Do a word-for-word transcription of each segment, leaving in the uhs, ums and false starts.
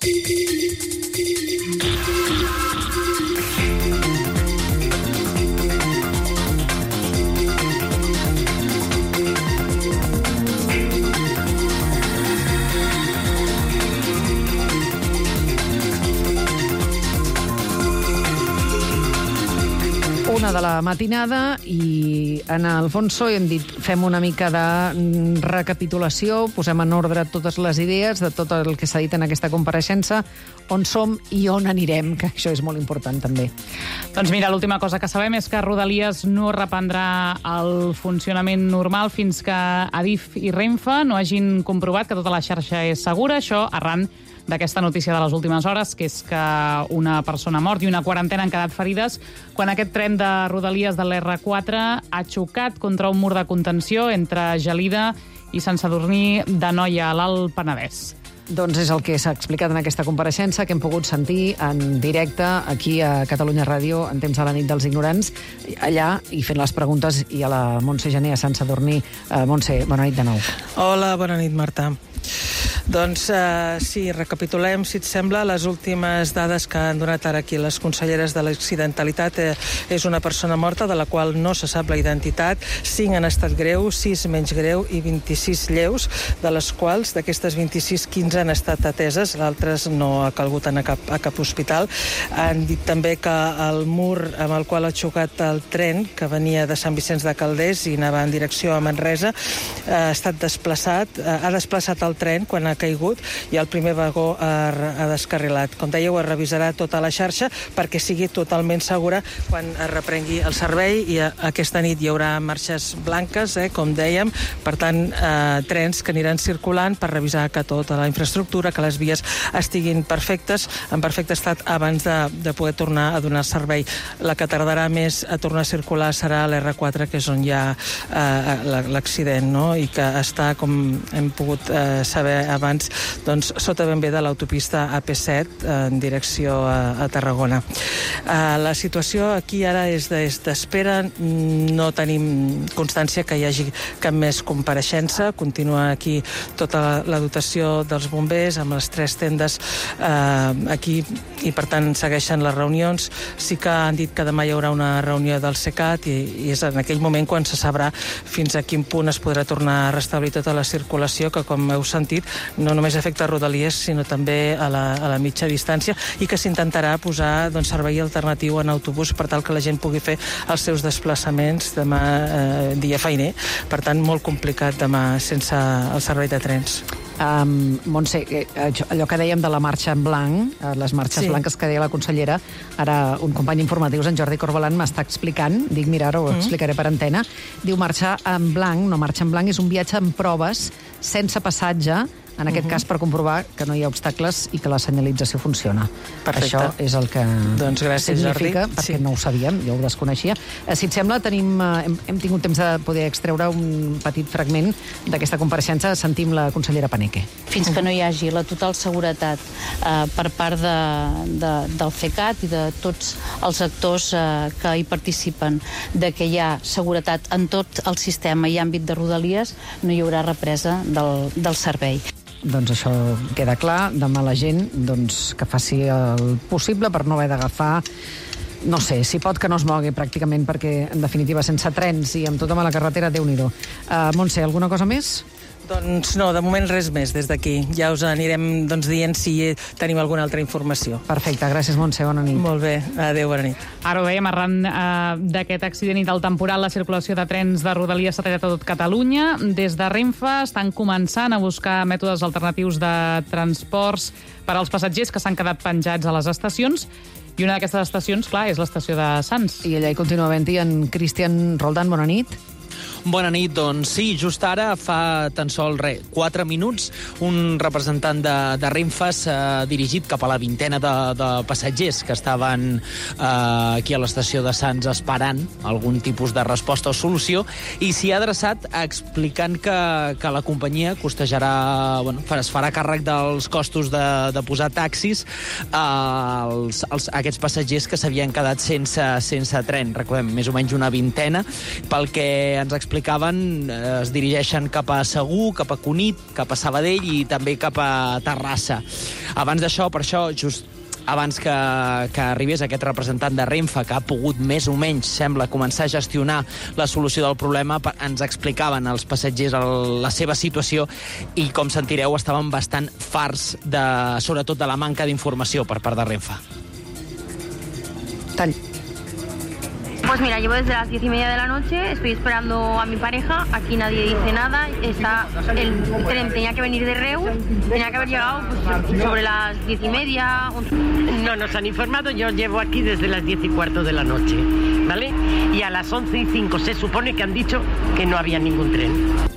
Una de la matinada i en Alfonso hem dit fem una mica de recapitulació, posem en ordre totes les idees de tot el que s'ha dit en aquesta compareixença, on som i on anirem, que això és molt important també. Doncs mira, l'última cosa que sabem és que Rodalies no reprendrà el funcionament normal fins que Adif i Renfe no hagin comprovat que tota la xarxa és segura, això arran d'aquesta notícia de les últimes hores, que és que una persona ha mort i una quarantena han quedat ferides quan aquest tren de Rodalies de l'erre quatre ha xocat contra un mur de contenció entre Gelida i Sant Sadurní d'Anoia, a l'Alt Penedès. Doncs és el que s'ha explicat en aquesta compareixença que hem pogut sentir en directe aquí a Catalunya Ràdio en temps de la nit dels ignorants, allà i fent les preguntes i a la Montse Gené a Sant Sadurní. Uh, Montse, bona nit de nou. Hola, bona nit, Marta. Doncs uh, sí, recapitulem, si et sembla, les últimes dades que han donat ara aquí les conselleres de l'accidentalitat. Eh, és una persona morta de la qual no se sap la identitat, cinc han estat greu, sis menys greu i vint-i-sis lleus, de les quals d'aquestes vint-i-sis, quinze han estat ateses, l'altres no ha calgut anar a cap, a cap hospital. Han dit també que el mur amb el qual ha xocat el tren, que venia de Sant Vicenç de Calders i anava en direcció a Manresa, eh, ha estat desplaçat, eh, ha desplaçat el tren quan ha caigut i el primer vagó ha, ha descarrilat. Com dèieu, es revisarà tota la xarxa perquè sigui totalment segura quan es reprengui el servei i a, aquesta nit hi haurà marxes blanques, eh, com dèiem, per tant, eh, trens que aniran circulant per revisar que tota la infraestructura, que les vies estiguin perfectes, en perfecte estat abans de, de poder tornar a donar servei. La que tardarà més a tornar a circular serà l'erre quatre, que és on hi ha eh, l'accident, no? I que està, com hem pogut eh, saber abans, doncs, sota ben bé de l'autopista A P set en direcció a, a Tarragona. Uh, la situació aquí ara és d'espera, no tenim constància que hi hagi cap més compareixença, continua aquí tota la, la dotació dels bombers amb les tres tendes uh, aquí i per tant segueixen les reunions. Sí que han dit que demà hi haurà una reunió del SECAT i, i és en aquell moment quan se sabrà fins a quin punt es podrà tornar a restablir tota la circulació, que com heu sentit no només afecta a Rodalies, sinó també a la, a la mitja distància, i que s'intentarà posar doncs, servei alternatiu en autobús per tal que la gent pugui fer els seus desplaçaments demà eh, dia feiner. Per tant, molt complicat demà sense el servei de trens. Um, Montse, allò que dèiem de la marxa en blanc, les marxes sí. blanques que deia la consellera, ara un company informatius, en Jordi Corbalan, m'està explicant, dic, mira, ara ho mm. explicaré per antena, diu marxar en blanc, no marxa en blanc, és un viatge en proves, sense passatge, en aquest uh-huh. cas per comprovar que no hi ha obstacles i que la senyalització funciona. Perfecte. Això és el que doncs gràcies, significa, Jordi. perquè sí. no ho sabíem, jo ho desconeixia. Si et sembla, tenim, hem, hem tingut temps de poder extreure un petit fragment d'aquesta compareixença. Sentim la consellera Paneque. Fins que no hi hagi la total seguretat eh, per part de, de, del CECAT i de tots els actors eh, que hi participen, de que hi ha seguretat en tot el sistema i àmbit de Rodalies, no hi haurà represa del, del servei. Doncs això queda clar. Demà la gent doncs, que faci el possible per no haver d'agafar, no sé, si pot que no es mogui pràcticament, perquè en definitiva sense trens i amb tota mala carretera, Déu-n'hi-do. Uh, Montse, alguna cosa més? Doncs no, de moment res més des d'aquí. Ja us anirem doncs, dient si tenim alguna altra informació. Perfecte, gràcies, Montse, bona nit. Molt bé, adéu, bona nit. Ara ho dèiem, arran eh, d'aquest accident i del temporal, la circulació de trens de Rodalies s'ha tallat a tot Catalunya. Des de Renfe estan començant a buscar mètodes alternatius de transports per als passatgers que s'han quedat penjats a les estacions. I una d'aquestes estacions, clar, és l'estació de Sants. I allà hi continua havent-hi en Cristian Roldán, bona nit. Bona nit, doncs sí, just ara, fa tan sol re, quatre minuts, un representant de, de Renfe s'ha dirigit cap a la vintena de, de passatgers que estaven eh, aquí a l'estació de Sants esperant algun tipus de resposta o solució, i s'hi ha adreçat explicant que, que la companyia costejarà, bueno, es farà càrrec dels costos de, de posar taxis eh, als, als, a aquests passatgers que s'havien quedat sense, sense tren. Recordem, més o menys una vintena, pel que ens explica explicaven, es dirigeixen cap a Segur, cap a Cunit, cap a Sabadell i també cap a Terrassa. Abans d'això, per això, just abans que, que arribés aquest representant de Renfe, que ha pogut més o menys, sembla, començar a gestionar la solució del problema, ens explicaven als passatgers el, la seva situació i, com sentireu, estaven bastant farts, de, sobretot de la manca d'informació per part de Renfe. Tall. Pues mira, llevo desde las diez y media de la noche, estoy esperando a mi pareja, aquí nadie dice nada, está, el tren tenía que venir de Reus, tenía que haber llegado pues, sobre las diez y media. No nos han informado, yo llevo aquí desde las diez y cuarto de la noche, ¿vale? Y a las once y cinco se supone que han dicho que no había ningún tren.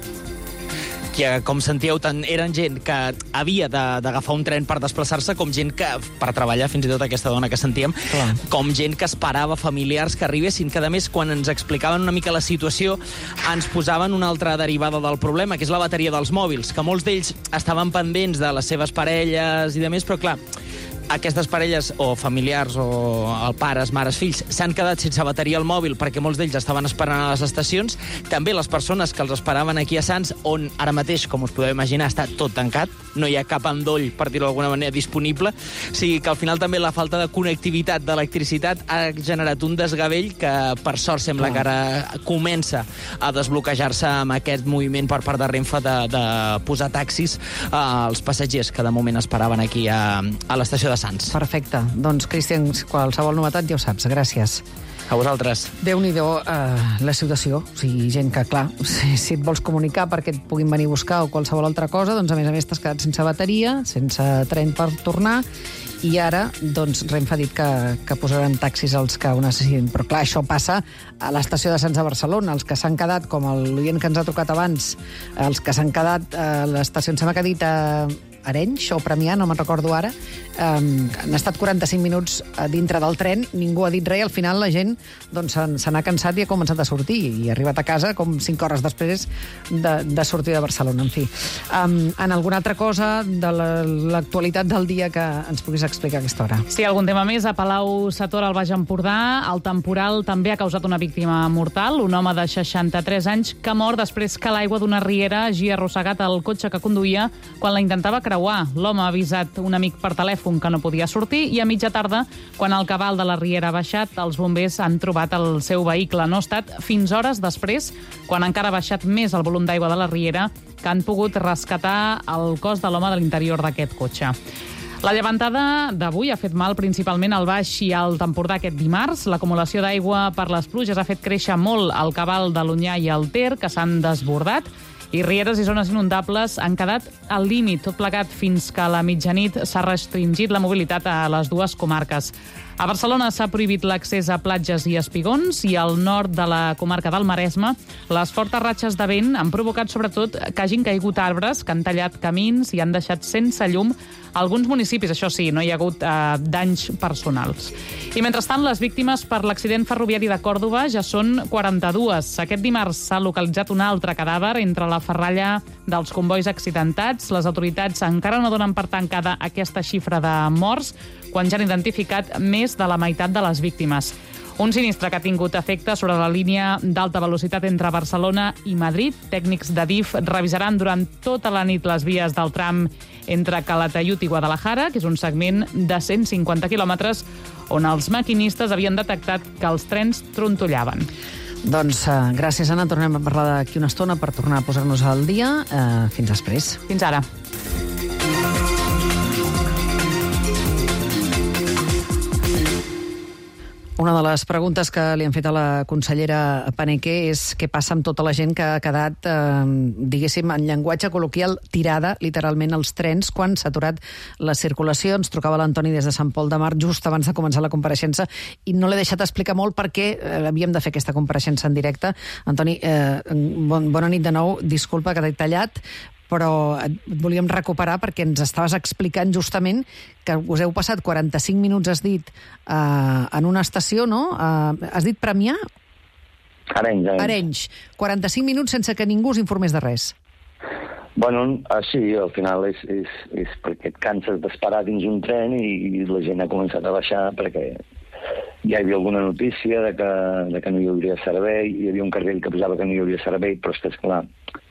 Que, com sentíeu, tant eren gent que havia d'agafar un tren per desplaçar-se, com gent que, per treballar, fins i tot aquesta dona que sentíem, Clar. com gent que esperava familiars que arribessin, que a més, quan ens explicaven una mica la situació, ens posaven una altra derivada del problema, que és la bateria dels mòbils, que molts d'ells estaven pendents de les seves parelles i de més, però clar, aquestes parelles, o familiars, o pares, mares, fills, s'han quedat sense bateria al mòbil perquè molts d'ells estaven esperant a les estacions. També les persones que els esperaven aquí a Sants, on ara mateix, com us podeu imaginar, està tot tancat, no hi ha cap endoll, per dir-ho d'alguna manera, disponible. O sigui que al final també la falta de connectivitat, d'electricitat, ha generat un desgavell que, per sort, sembla que ara comença a desbloquejar-se amb aquest moviment per part de Renfe de, de posar taxis als passatgers que de moment esperaven aquí a, a l'estació de Sants. Perfecte. Doncs, Cristian, qualsevol novetat ja ho saps. Gràcies. A vosaltres. Déu-n'hi-do eh, la situació. O sigui, gent que, clar, si, si et vols comunicar perquè et puguin venir a buscar o qualsevol altra cosa, doncs, a més a més, t'has quedat sense bateria, sense tren per tornar, i ara, doncs, Renfe ha dit que, que posaran taxis als que ho necessitin. Però, clar, això passa a l'estació de Sants de Barcelona. Els que s'han quedat, com l'oient que ens ha trucat abans, els que s'han quedat a l'estació, em sembla que ha dit a Arenys o Premià, no me'n recordo ara, um, han estat quaranta-cinc minuts dintre del tren, ningú ha dit res, al final la gent doncs, se n'ha cansat i ha començat a sortir, i ha arribat a casa com cinc hores després de, de sortir de Barcelona. En fi, um, en alguna altra cosa de l'actualitat la, del dia que ens puguis explicar a aquesta hora? Sí, algun tema més. A Palau-sator, al Baix Empordà, el temporal també ha causat una víctima mortal, un home de seixanta-tres anys que mor després que l'aigua d'una riera hagi arrossegat el cotxe que conduïa quan la intentava creuar. L'home ha avisat un amic per telèfon que no podia sortir i a mitja tarda, quan el cabal de la riera ha baixat, els bombers han trobat el seu vehicle. No ha estat fins hores després, quan encara ha baixat més el volum d'aigua de la riera, que han pogut rescatar el cos de l'home de l'interior d'aquest cotxe. La llevantada d'avui ha fet mal principalment al Baix i al Empordà aquest dimarts. L'acumulació d'aigua per les pluges ha fet créixer molt el cabal de l'Onyar i el Ter, que s'han desbordat, i rieres i zones inundables han quedat al límit, tot plegat fins que a la mitjanit s'ha restringit la mobilitat a les dues comarques. A Barcelona s'ha prohibit l'accés a platges i espigons, i al nord de la comarca del Maresme les fortes ratxes de vent han provocat sobretot que hagin caigut arbres, que han tallat camins i han deixat sense llum alguns municipis. Això sí, no hi ha hagut eh, danys personals. I mentrestant, les víctimes per l'accident ferroviari de Còrdova ja són quaranta-dues. Aquest dimarts s'ha localitzat un altre cadàver entre la ferralla dels convois accidentats. Les autoritats encara no donen per tancada aquesta xifra de morts, quan ja han identificat més de la meitat de les víctimes. Un sinistre que ha tingut efecte sobre la línia d'alta velocitat entre Barcelona i Madrid. Tècnics de D I F revisaran durant tota la nit les vies del tram entre Calatayud i Guadalajara, que és un segment de cent cinquanta quilòmetres, on els maquinistes havien detectat que els trens trontollaven. Doncs uh, gràcies, Anna. Tornem a parlar d'aquí una estona per tornar a posar-nos al dia. Uh, fins després. Fins ara. Una de les preguntes que li han fet a la consellera Paneque és què passa amb tota la gent que ha quedat, eh, diguéssim, en llenguatge col·loquial, tirada, literalment, als trens quan s'ha aturat la circulació. Ens trucava l'Antoni des de Sant Pol de Mar just abans de començar la compareixença i no l'he deixat explicar molt perquè eh, havíem de fer aquesta compareixença en directe. Antoni, eh, bon, bona nit de nou. Disculpa que t'he tallat, però et volíem recuperar perquè ens estaves explicant justament que us heu passat quaranta-cinc minuts, has dit, eh, en una estació, no? Eh, has dit Premià? Arenys, Arenys. Arenys. quaranta-cinc minuts sense que ningú us informés de res. Bueno, sí, al final és, és, és perquè et canses d'esperar dins un tren i, i la gent ha començat a baixar perquè hi havia alguna notícia de que, de que no hi hauria servei, hi havia un cartell que posava que no hi hauria servei, però és que, esclar,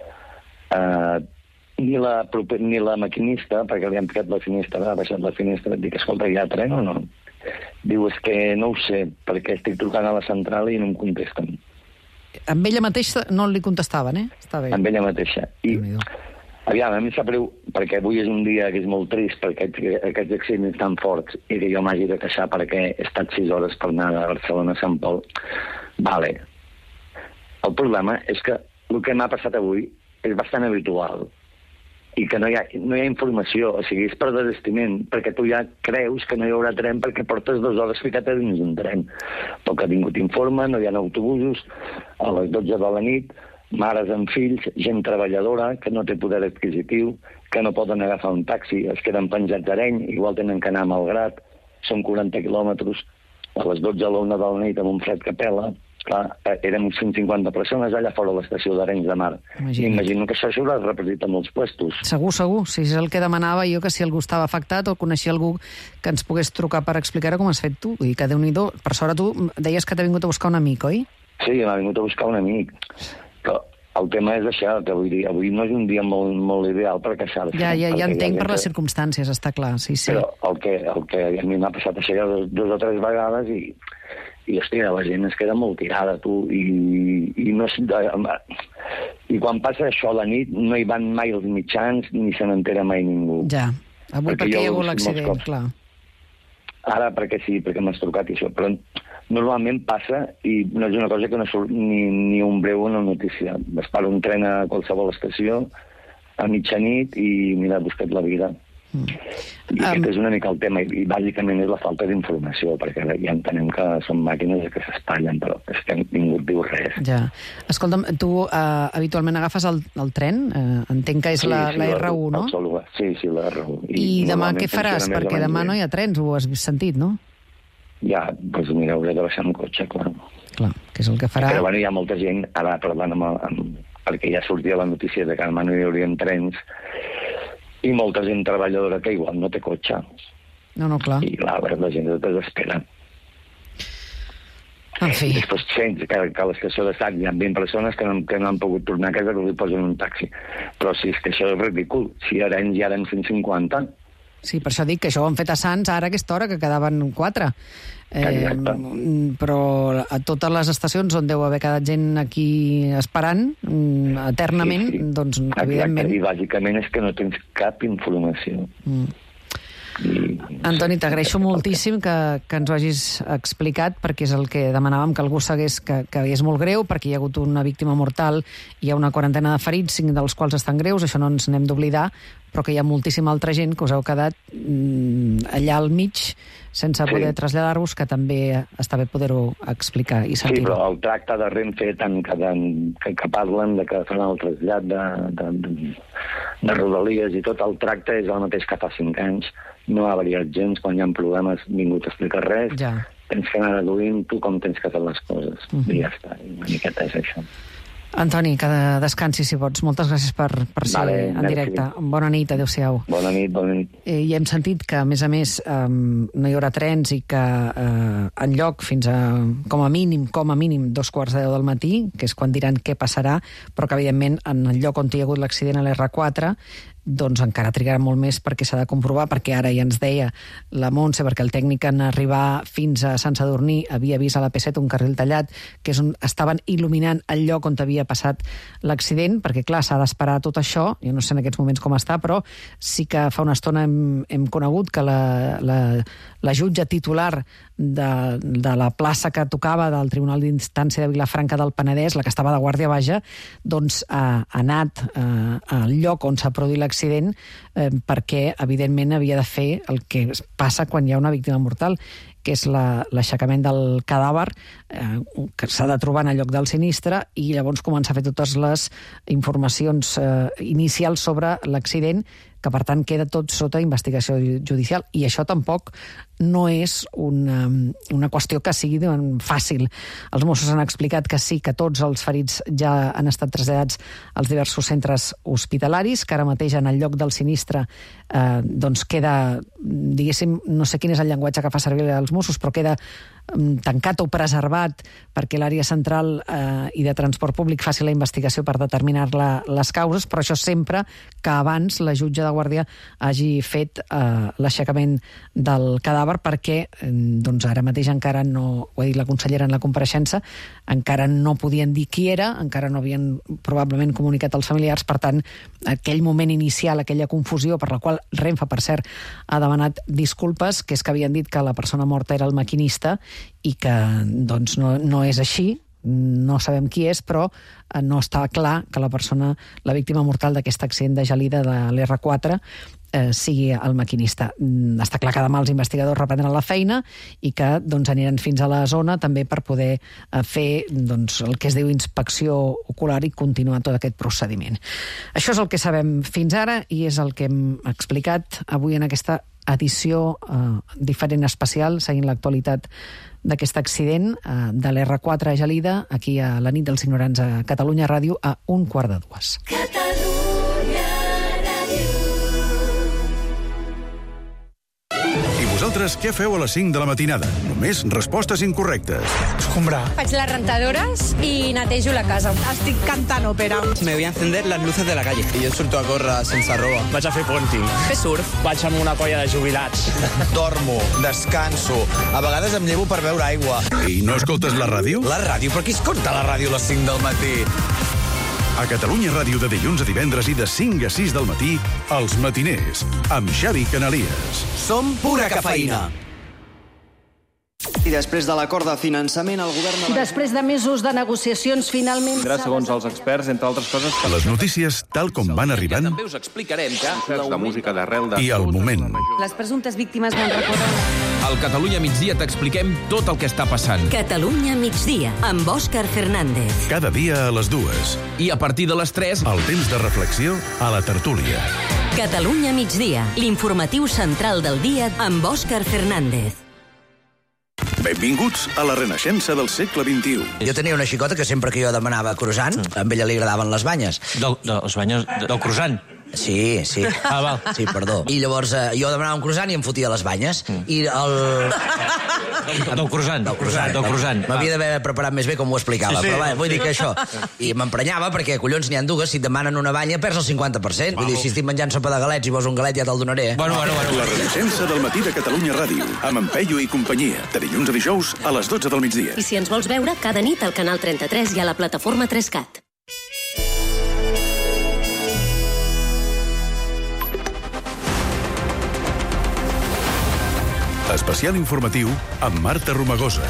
eh, ni, la, ni la maquinista, perquè li han picat la finestra, ha baixat la finestra, et dic, escolta, hi ha tren o no? Diu, és que no ho sé, perquè estic trucant a la central i no em contesten. Amb ella mateixa no li contestaven, eh? Està bé. Amb ella mateixa. I, aviam, a mi em sap greu, perquè avui és un dia que és molt trist, perquè aquests accidents tan forts, i que jo m'hagi de queixar perquè he estat sis hores per anar a Barcelona a Sant Pol. Vale. El problema és que el que m'ha passat avui és bastant habitual, i que no hi ha, no hi ha informació, o sigui, és per desestiment, perquè tu ja creus que no hi haurà tren perquè portes dues hores ficat a dins d'un tren. Però que ha vingut informe, no hi ha autobusos, a les dotze de la nit, mares amb fills, gent treballadora que no té poder adquisitiu, que no poden agafar un taxi, es queden penjats d'Areny, igual tenen que anar a Malgrat, són quaranta quilòmetres, a les dotze a l'una de la nit amb un fred que pela. Clar, érem cent cinquanta persones allà fora de l'estació d'Arenys de Mar. Imagina't. Imagino que això s'haurà repetit en molts puestos. Segur, segur. Si és el que demanava jo, que si algú estava afectat o coneixia algú que ens pogués trucar per explicar com has fet tu. I que Déu-n'hi-do. Per sort, tu deies que t'ha vingut a buscar un amic, oi? Sí, m'ha vingut a buscar un amic. Però el tema és això, que vull dir, avui no és un dia molt, molt ideal per queixar-se. Ja, ja, ja entenc per les circumstàncies, està clar, sí, sí. Però el que, el que a mi m'ha passat això ja dos, dos o tres vegades i... I, hòstia, la gent es queda molt tirada, tu, i, i no... I quan passa això a la nit, no hi van mai els mitjans, ni se n'entera mai ningú. Ja, avui perquè, perquè hi ha hagut l'accident, clar. Ara perquè sí, perquè m'has trucat i això, però normalment passa i no és una cosa que no surt ni, ni un breu una notícia. Es para un tren a qualsevol estació a mitjanit i, mira, busca't la vida. Mm. I aquest um... és una mica el tema, i bàsicament és la falta d'informació, perquè ja entenem que són màquines que s'espatllen, però és que ningú diu res. Ja. Escolta'm, tu uh, habitualment agafes el, el tren? Uh, entenc que és sí, la, sí, la R u, no? Absolut. Sí, sí, la R u. I, I demà què faràs? Perquè demà no hi ha trens, ho has sentit, no? Ja, doncs mira, hauré de baixar amb cotxe, clar. Clar, que és el que farà... Però bueno, hi ha molta gent, ara parlant amb, amb... perquè ja sortia la notícia de que demà no hi haurien trens, i molta gent treballadora que igual no té cotxe. No, no, clar. I clar, la gent es desespera. En fi. I després sents que, que a l'estació de Sants hi ha vint persones que no, que no han pogut tornar a casa que els posen un taxi. Però si és que això és ridícul. Si ara hi ha cent cinquanta... Sí, per això dic que això ho han fet a Sants ara a aquesta hora, que quedaven quatre. Eh, però a totes les estacions on deu haver quedat gent aquí esperant eternament, sí, sí. Doncs exacte, evidentment... I bàsicament és que no tens cap informació. Mm. I... Antoni, t'agraeixo moltíssim que, que ens ho hagis explicat, perquè és el que demanàvem, que algú sabés que, que és molt greu, perquè hi ha hagut una víctima mortal, hi ha una quarantena de ferits, cinc dels quals estan greus, això no ens n'hem d'oblidar, però que hi ha moltíssima altra gent que us heu quedat mm, allà al mig sense sí. poder traslladar-vos, que també està bé poder-ho explicar i sentir-ho. Sí, però el tracte de Renfe, tant que, que, que parlen de que fan el trasllat de, de, de, de Rodalies i tot, el tracte és el mateix que fa cinc anys, no ha variat gens, quan hi ha problemes vingut a explicar res, ja. Tens que anar reduint tu com tens que fer les coses, uh -huh. i ja està, una miqueta és això. Antoni, que descansi si pots. Moltes gràcies per, per ser vale, en directe. Merci. Bona nit, adéu-siau. Bona nit, bona nit. Eh, I hem sentit que, a més a més, eh, no hi haurà trens i que eh, en lloc fins a, com a mínim, com a mínim, dos quarts de deu del matí, que és quan diran què passarà, però que, evidentment, en el lloc on hi ha hagut l'accident a l'R quatre, doncs encara trigarà molt més perquè s'ha de comprovar, perquè ara ja ens deia la Montse, perquè el tècnic en arribar fins a Sant Sadurní havia vist a la P set un carril tallat, que és on estaven il·luminant el lloc on havia passat l'accident, perquè clar, s'ha d'esperar tot això, jo no sé en aquests moments com està, però sí que fa una estona hem, hem conegut que la, la, la jutge titular de, de la plaça que tocava del Tribunal d'Instància de Vilafranca del Penedès, la que estava de guàrdia baixa, doncs ha, ha anat eh, al lloc on s'ha produït l'accident eh, perquè, evidentment, havia de fer el que passa quan hi ha una víctima mortal, que és l'aixecament del cadàver, eh, que s'ha de trobar en el lloc del sinistre, i llavors començar a fer totes les informacions eh, inicials sobre l'accident, que per tant queda tot sota investigació judicial, i això tampoc no és una, una qüestió que sigui fàcil. Els Mossos han explicat que sí, que tots els ferits ja han estat traslladats als diversos centres hospitalaris, que ara mateix en el lloc del sinistre eh, doncs queda, diguéssim, no sé quin és el llenguatge que fa servir els Mossos, però queda tancat o preservat perquè l'àrea central eh, i de transport públic faci la investigació per determinar la, les causes, però això sempre que abans la jutge de guàrdia hagi fet eh, l'aixecament del cadàver, perquè eh, doncs ara mateix encara no, ho ha dit la consellera en la compareixença, encara no podien dir qui era, encara no havien probablement comunicat als familiars, per tant, aquell moment inicial, aquella confusió per la qual Renfe, per cert, ha demanat disculpes, que és que havien dit que la persona morta era el maquinista i que doncs, no, no és així, no sabem qui és, però no està clar que la persona, la víctima mortal d'aquest accident de Gelida de l'R quatre eh, sigui el maquinista. Està clar que demà els investigadors reprendran la feina i que doncs, aniran fins a la zona també per poder eh, fer doncs, el que es diu inspecció ocular i continuar tot aquest procediment. Això és el que sabem fins ara i és el que hem explicat avui en aquesta edició eh, diferent especial, seguint l'actualitat d'aquest accident eh, de l'R quatre a Gelida, aquí a la nit dels ignorants a Catalunya Ràdio a un quart de dues. Catalunya Ràdio. I vosaltres què feu a les cinc de la matinada? Només respostes incorrectes. Escombrar. Faig les rentadores i netejo la casa. Estic cantant òpera. Me voy a encender las luces de la calle. I jo surto a córrer sense roba. Vaig a fer ponting. Fer surf. Vaig amb una colla de jubilats. Dormo, descanso. A vegades em llevo per beure aigua. I no escoltes la ràdio? La ràdio? Però qui escolta la ràdio a les cinc del matí? A Catalunya Ràdio de dilluns a divendres i de cinc a sis del matí, Els Matiners, amb Xavi Canalies. Som pura cafeïna. I després de l'acord de finançament, el govern... Després de mesos de negociacions, finalment... Segons els experts, entre altres coses... Les notícies, tal com van arribant... També us explicarem que... de música d'arrel de... I el moment. Les presumptes víctimes van recórrer... Al Catalunya migdia t'expliquem tot el que està passant. Catalunya migdia, amb Òscar Fernández. Cada dia a les dues. I a partir de les tres... El temps de reflexió a la tertúlia. Catalunya migdia, l'informatiu central del dia amb Òscar Fernández. Benvinguts a la renaixença del segle vint-i-u. Jo tenia una xicota que sempre que jo demanava croissant, mm. a ella li agradaven les banyes. Del, de, les banyes del croissant? Sí, sí. Ah, val. Sí, perdó. I llavors eh, jo demanava un croissant i em fotia les banyes. Mm. I el... Del croissant. Del croissant. Del croissant. M'havia d'haver preparat més bé com ho explicava, sí, sí. Però va, vull dir que això... I m'emprenyava perquè, collons, n'hi ha dues, si et demanen una banya perds el cinquanta per cent. Vull dir, si estic menjant sopa de galets i vols un galet ja te'l donaré. Eh? Bueno, bueno, bueno. La renaixença del matí de Catalunya Ràdio, amb en Peyu i companyia, de dilluns a dijous a les dotze del migdia. I si ens vols veure, cada nit al canal trenta-tres i a la plataforma tres cat. Especial informatiu amb Marta Romagosa.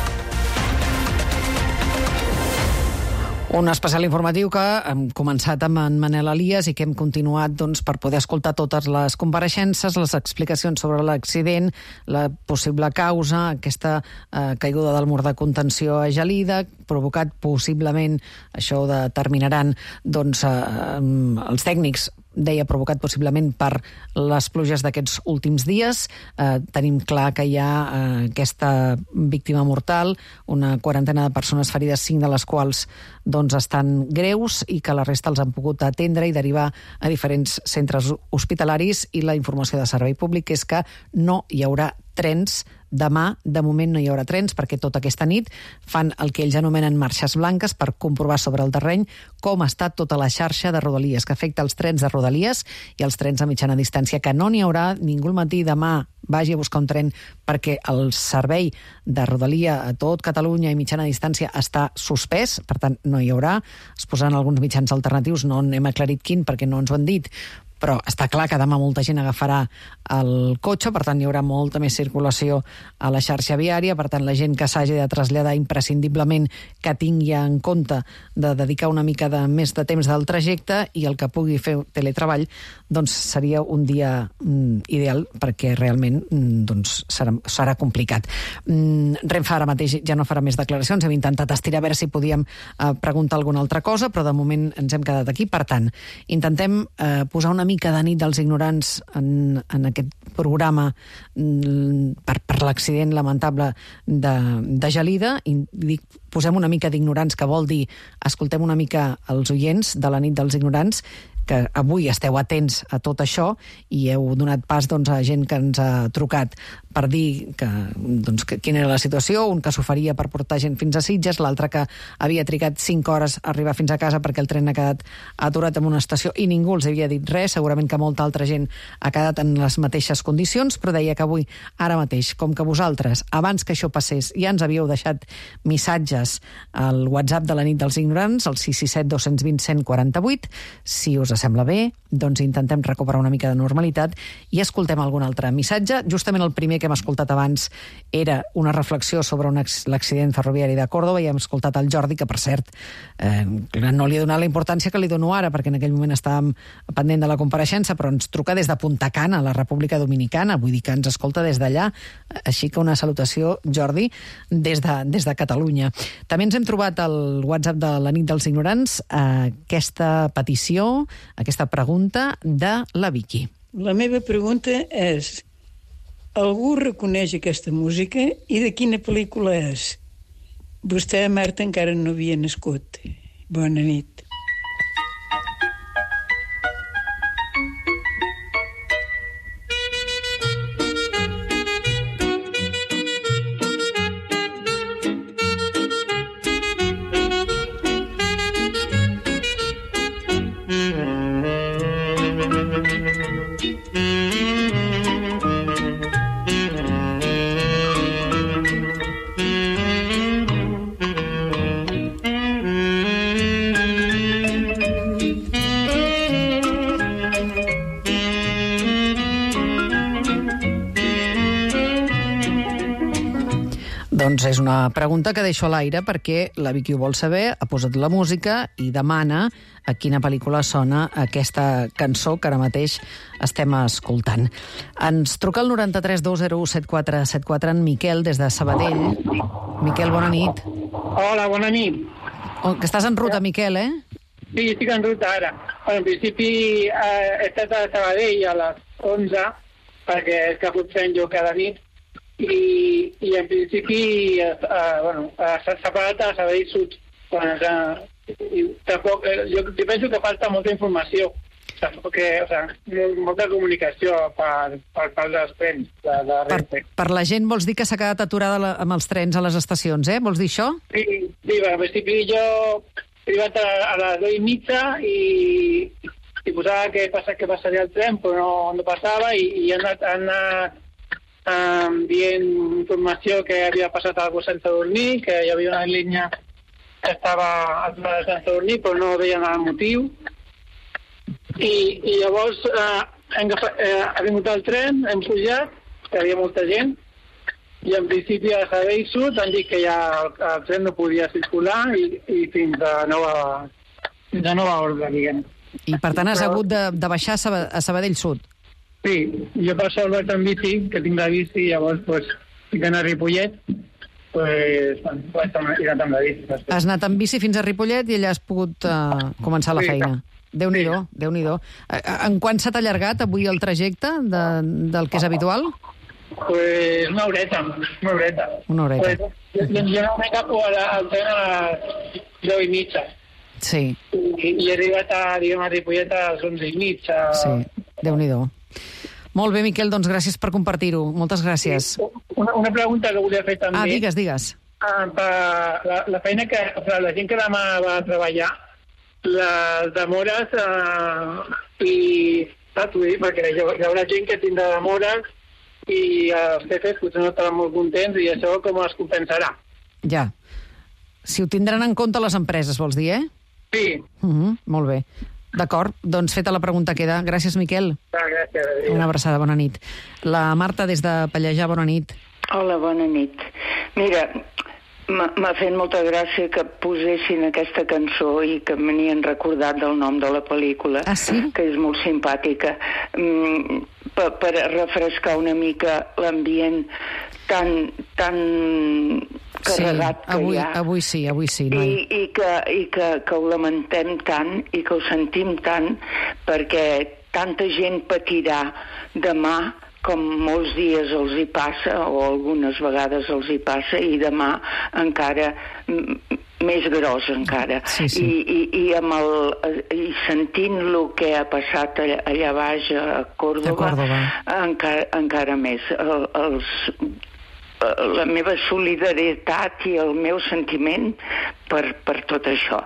Un especial informatiu que hem començat amb en Manel Elias i que hem continuat doncs, per poder escoltar totes les compareixences, les explicacions sobre l'accident, la possible causa, aquesta eh, caiguda del mur de contenció a Gelida, provocat possiblement, això ho determinaran doncs, eh, els tècnics, deia provocat possiblement per les pluges d'aquests últims dies. Eh, tenim clar que hi ha eh, aquesta víctima mortal, una quarantena de persones ferides, cinc de les quals doncs, estan greus i que la resta els han pogut atendre i derivar a diferents centres hospitalaris, i la informació de servei públic és que no hi haurà trens demà. De moment no hi haurà trens perquè tota aquesta nit fan el que ells anomenen marxes blanques per comprovar sobre el terreny com està tota la xarxa de Rodalies, que afecta els trens de Rodalies i els trens a mitjana distància, que no n'hi haurà. Ningú al matí demà vagi a buscar un tren perquè el servei de Rodalia a tot Catalunya i mitjana distància està suspès, per tant no hi haurà. Es posaran alguns mitjans alternatius, no n'hem aclarit quin perquè no ens ho han dit, però està clar que demà molta gent agafarà el cotxe, per tant hi haurà molta més circulació a la xarxa viària, per tant la gent que s'hagi de traslladar imprescindiblement que tingui en compte de dedicar una mica de més de temps del trajecte, i el que pugui fer teletreball doncs seria un dia mm, ideal, perquè realment mm, doncs serà, serà complicat. Mm, Renfe ara mateix ja no farà més declaracions, hem intentat estirar a veure si podíem eh, preguntar alguna altra cosa, però de moment ens hem quedat aquí. Per tant, intentem eh, posar una mica de nit dels ignorants en, en aquest programa per, per l'accident lamentable de, de Gelida, i dic, posem una mica d'ignorants, que vol dir escoltem una mica els oients de la nit dels ignorants, que avui esteu atents a tot això i heu donat pas doncs, a gent que ens ha trucat per dir que, doncs, que quina era la situació, un que s'oferia per portar gent fins a Sitges, l'altre que havia trigat cinc hores a arribar fins a casa perquè el tren ha quedat aturat en una estació i ningú els havia dit res, segurament que molta altra gent ha quedat en les mateixes condicions, però deia que avui, ara mateix, com que vosaltres, abans que això passés, ja ens havíeu deixat missatges al WhatsApp de la nit dels ignorants, el sis sis set dos dos zero cent quaranta vuit, si us sembla bé, doncs intentem recuperar una mica de normalitat i escoltem algun altre missatge. Justament el primer que hem escoltat abans era una reflexió sobre un l'accident ferroviari de Còrdova i hem escoltat el Jordi, que per cert eh, no li ha donat la importància que li dono ara, perquè en aquell moment estàvem pendent de la compareixença, però ens truca des de Punta Cana, la República Dominicana, vull dir que ens escolta des d'allà, així que una salutació, Jordi, des de, des de Catalunya. També ens hem trobat al WhatsApp de la nit dels ignorants eh, aquesta petició, aquesta pregunta de la Vicky. La meva pregunta és: algú reconeix aquesta música i de quina pel·lícula és? Vostè, Marta, encara no havia nascut. Bona nit. Doncs és una pregunta que deixo a l'aire perquè la Vicky ho vol saber, ha posat la música i demana a quina pel·lícula sona aquesta cançó que ara mateix estem escoltant. Ens truca el nou tres dos zero u set quatre set quatre en Miquel des de Sabadell. Miquel, bona nit. Hola, bona nit. Oh, que estàs en ruta, Miquel, eh? Sí, estic en ruta ara. Bueno, en principi eh, he estat a Sabadell a les onze perquè és que puc fer jo cada nit i, i en principi eh, bueno, s'ha separat a Sabadell Sud. Bueno, o sea, i tampoc, eh, jo, jo penso que falta molta informació, perquè, o sea, molta comunicació per, per part dels trens de, de Renfe. Per, per la gent vols dir que s'ha quedat aturada la, amb els trens a les estacions, eh? Vols dir això? Sí, sí, en principi jo he arribat a, a les deu i mitja i, i posava que, passa, que passaria el tren, però no, no passava i, i han anat, han anat um, dient informació que havia passat alguna cosa sense dormir, que hi havia una línia que estava aturada sense dormir, però no veien el motiu. I, i llavors eh, hem agafat, eh, ha vingut el tren, hem pujat, que hi havia molta gent, i en principi a Sabadell Sud han dit que ja el, el tren no podia circular i, i fins a nova, fins a nova ordre, diguem. I per tant has hagut de, de baixar a Sabadell Sud? Sí, jo per sort vaig amb bici, que tinc la bici, i llavors pues, estic anant a Ripollet, pues, vaig anar amb la bici. Has anat amb bici fins a Ripollet i allà has pogut uh, començar la feina. Déu-n'hi-do, sí. Déu-n'hi-do. En quant s'ha tallargat avui el trajecte de, del que és habitual? Pues una horeta, una horeta. Una horeta. Pues, jo, jo no m'agapo al tren a les deu i mitja. Sí. I, i he arribat a, diguem, a Ripollet a les onze i mitja. Sí, Déu-n'hi-do. Molt bé, Miquel, doncs gràcies per compartir-ho. Moltes gràcies. Sí. Una, una pregunta que volia fer també. Ah, digues, digues. Ah, per la, la feina que... O sigui, la gent que demà va a treballar, les demores eh, i... Saps? Perquè hi haurà gent que tindrà demores i els jefes potser no estaran molt contents i això com es compensarà. Ja. Si ho tindran en compte les empreses, vols dir, eh? Sí. Uh -huh, molt bé. D'acord, doncs feta la pregunta queda. Gràcies, Miquel. Ah, gràcies. Una abraçada, bona nit. La Marta, des de Pallejà, bona nit. Hola, bona nit. Mira, m'ha fet molta gràcia que posessin aquesta cançó i que me n'hi han recordat del nom de la pel·lícula, ah, sí? Que és molt simpàtica, mm, per, per refrescar una mica l'ambient tan, tan carregat sí, avui, que hi ha. Avui sí, avui sí. Noi. I, i, que, i que, que ho lamentem tant i que ho sentim tant perquè tanta gent patirà demà com molts dies els hi passa, o algunes vegades els hi passa, i demà encara més gros encara. Sí, sí. I, i, i, amb el, i sentint el que ha passat allà, allà baix a Còrdova, a Còrdova. Encara, encara més. El, els, la meva solidaritat i el meu sentiment per, per tot això.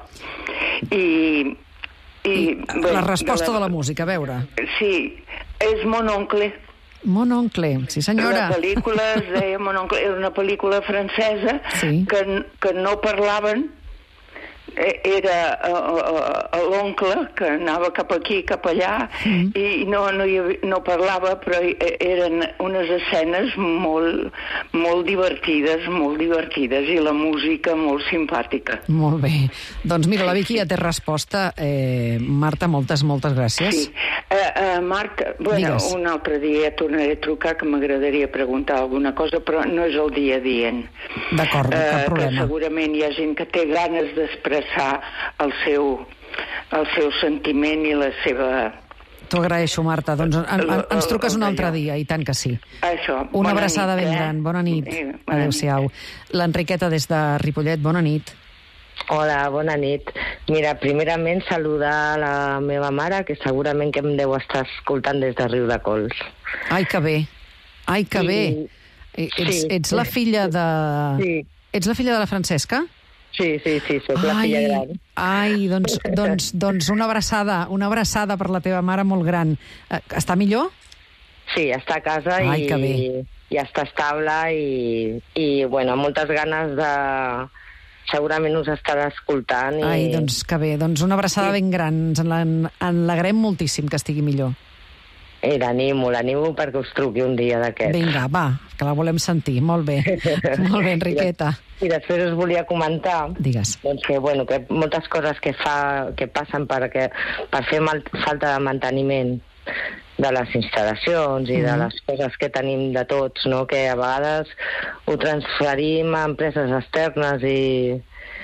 I, i, I bé, la resposta de la... de la música, a veure. Sí, és Mon oncle. Mon oncle, sí senyora. La pel·lícula es deia Mon oncle, era una pel·lícula francesa sí. que, que no parlaven, era uh, l'oncle que anava cap aquí, cap allà, mm. i no, no, hi havia, no parlava, però eren unes escenes molt, molt divertides, molt divertides, i la música molt simpàtica. Molt bé. Doncs mira, la Vicky ja té resposta. Eh, Marta, moltes, moltes gràcies. Sí. Uh, uh, Marta, bueno, Digues. Un altre dia tornaré a trucar, que m'agradaria preguntar alguna cosa, però no és el dia dient. D'acord, uh, cap problema. Que segurament hi ha gent que té ganes d'expressar el seu, el seu sentiment i la seva... T'ho agraeixo, Marta. Doncs en, en, ens truques un altre dia, i tant que sí. Això. Una abraçada ben gran. Bona nit. Adéu-siau. L'Enriqueta des de Ripollet, bona nit. Hola, bona nit. Mira, primerament saludar la meva mare, que segurament que em deu estar escoltant des de Riudecols. Ai, que bé. Ai, que I... bé. Ets, sí. ets la filla de... Sí. Ets la filla de la Francesca? Sí, sí, sí, soc la ai, filla gran. Ai, doncs, doncs, doncs una abraçada, una abraçada per la teva mare molt gran. Està millor? Sí, està a casa ai, i, que bé. i està estable i, i, bueno, moltes ganes de... Segurament us estarà escoltant. I... Ai, doncs que bé, doncs una abraçada sí. ben gran. Ens en alegrem moltíssim que estigui millor. I l'animo, l'animo perquè us truqui un dia d'aquest. Vinga, va, que la volem sentir. Molt bé, molt bé, Enriqueta. I després us volia comentar Digues. Doncs que, bueno, que moltes coses que, fa, que passen perquè, per fer mal, falta de manteniment de les instal·lacions i mm. de les coses que tenim de tots, no? Que a vegades ho transferim a empreses externes i,